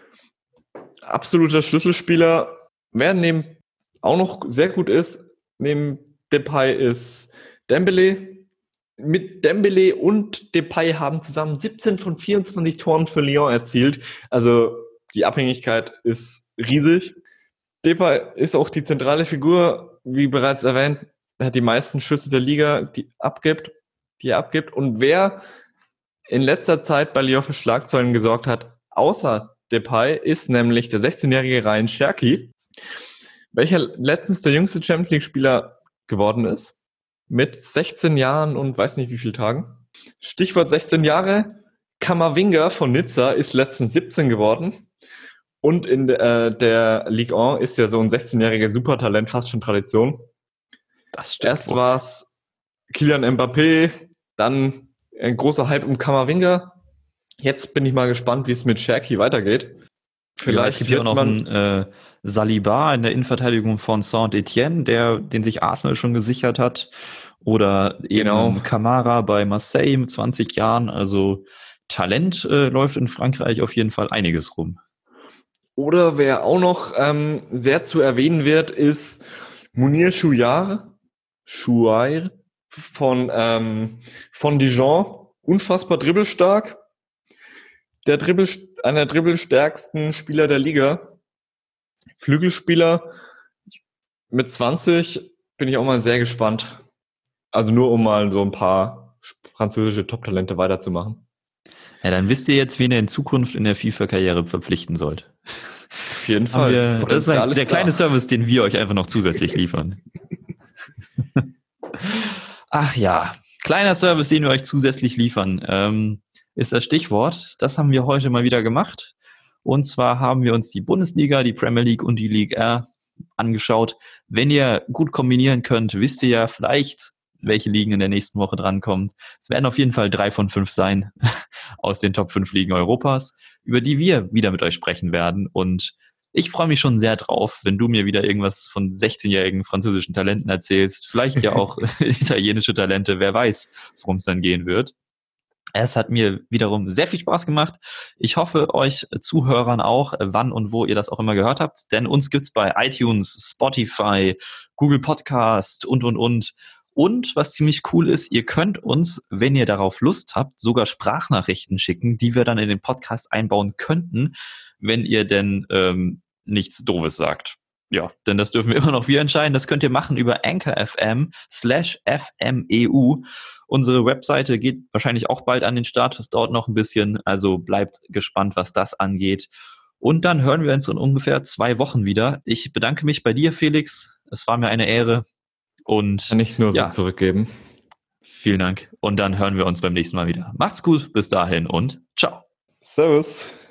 Speaker 3: Absoluter Schlüsselspieler. Wer neben auch noch sehr gut ist, neben Depay, ist Dembélé. Mit Dembélé und Depay haben zusammen siebzehn von vierundzwanzig Toren für Lyon erzielt. Also die Abhängigkeit ist riesig. Depay ist auch die zentrale Figur, wie bereits erwähnt. Er hat die meisten Schüsse der Liga, die abgibt, die er abgibt. Und wer in letzter Zeit bei Lyon für Schlagzeilen gesorgt hat, außer Depay, ist nämlich der sechzehnjährige Ryan Cherki, welcher letztens der jüngste Champions League-Spieler geworden ist, mit sechzehn Jahren und weiß nicht wie vielen Tagen. Stichwort sechzehn Jahre, Camavinga von Nizza ist letztens siebzehn geworden. Und in äh, der Ligue eins ist ja so ein sechzehnjähriger Supertalent fast schon Tradition.
Speaker 4: Das stimmt.
Speaker 3: Erst war es Kylian Mbappé, dann ein großer Hype um Camavinga. Jetzt bin ich mal gespannt, wie es mit Cherki weitergeht.
Speaker 4: Vielleicht ja, es gibt ja auch noch einen äh, Saliba in der Innenverteidigung von Saint-Etienne, der, den sich Arsenal schon gesichert hat. Oder eben genau. Camara bei Marseille mit zwanzig Jahren. Also Talent äh, läuft in Frankreich auf jeden Fall einiges rum.
Speaker 3: Oder wer auch noch ähm, sehr zu erwähnen wird, ist Mounir Chouillard, Chouair von, ähm, von Dijon. Unfassbar dribbelstark. Der Dribbel, einer der dribbelstärksten Spieler der Liga. Flügelspieler mit zwanzig bin ich auch mal sehr gespannt. Also nur um mal so ein paar französische Top-Talente weiterzumachen.
Speaker 4: Ja, dann wisst ihr jetzt, wen ihr in Zukunft in der FIFA-Karriere verpflichten sollt.
Speaker 3: Auf jeden Fall.
Speaker 4: Wir, das ist ein, der kleine Service, den wir euch einfach noch zusätzlich liefern. Ach ja, kleiner Service, den wir euch zusätzlich liefern, ähm, ist das Stichwort. Das haben wir heute mal wieder gemacht. Und zwar haben wir uns die Bundesliga, die Premier League und die Ligue eins angeschaut. Wenn ihr gut kombinieren könnt, wisst ihr ja vielleicht, welche Ligen in der nächsten Woche drankommen. Es werden auf jeden Fall drei von fünf sein aus den Top fünf Ligen Europas, über die wir wieder mit euch sprechen werden. Und ich freue mich schon sehr drauf, wenn du mir wieder irgendwas von sechzehnjährigen französischen Talenten erzählst. Vielleicht ja auch italienische Talente, wer weiß, worum es dann gehen wird. Es hat mir wiederum sehr viel Spaß gemacht. Ich hoffe, euch Zuhörern auch, wann und wo ihr das auch immer gehört habt. Denn uns gibt's bei iTunes, Spotify, Google Podcast und, und, und. Und was ziemlich cool ist, ihr könnt uns, wenn ihr darauf Lust habt, sogar Sprachnachrichten schicken, die wir dann in den Podcast einbauen könnten, wenn ihr denn ähm, nichts Doofes sagt. Ja, denn das dürfen wir immer noch wir entscheiden. Das könnt ihr machen über Anchor Punkt F M slash F M E U. Unsere Webseite geht wahrscheinlich auch bald an den Start. Das dauert noch ein bisschen, also bleibt gespannt, was das angeht. Und dann hören wir uns in ungefähr zwei Wochen wieder. Ich bedanke mich bei dir, Felix. Es war mir eine Ehre. Und
Speaker 3: kann ich nur so
Speaker 4: ja,
Speaker 3: zurückgeben.
Speaker 4: Vielen Dank. Und dann hören wir uns beim nächsten Mal wieder. Macht's gut, bis dahin und ciao.
Speaker 3: Servus.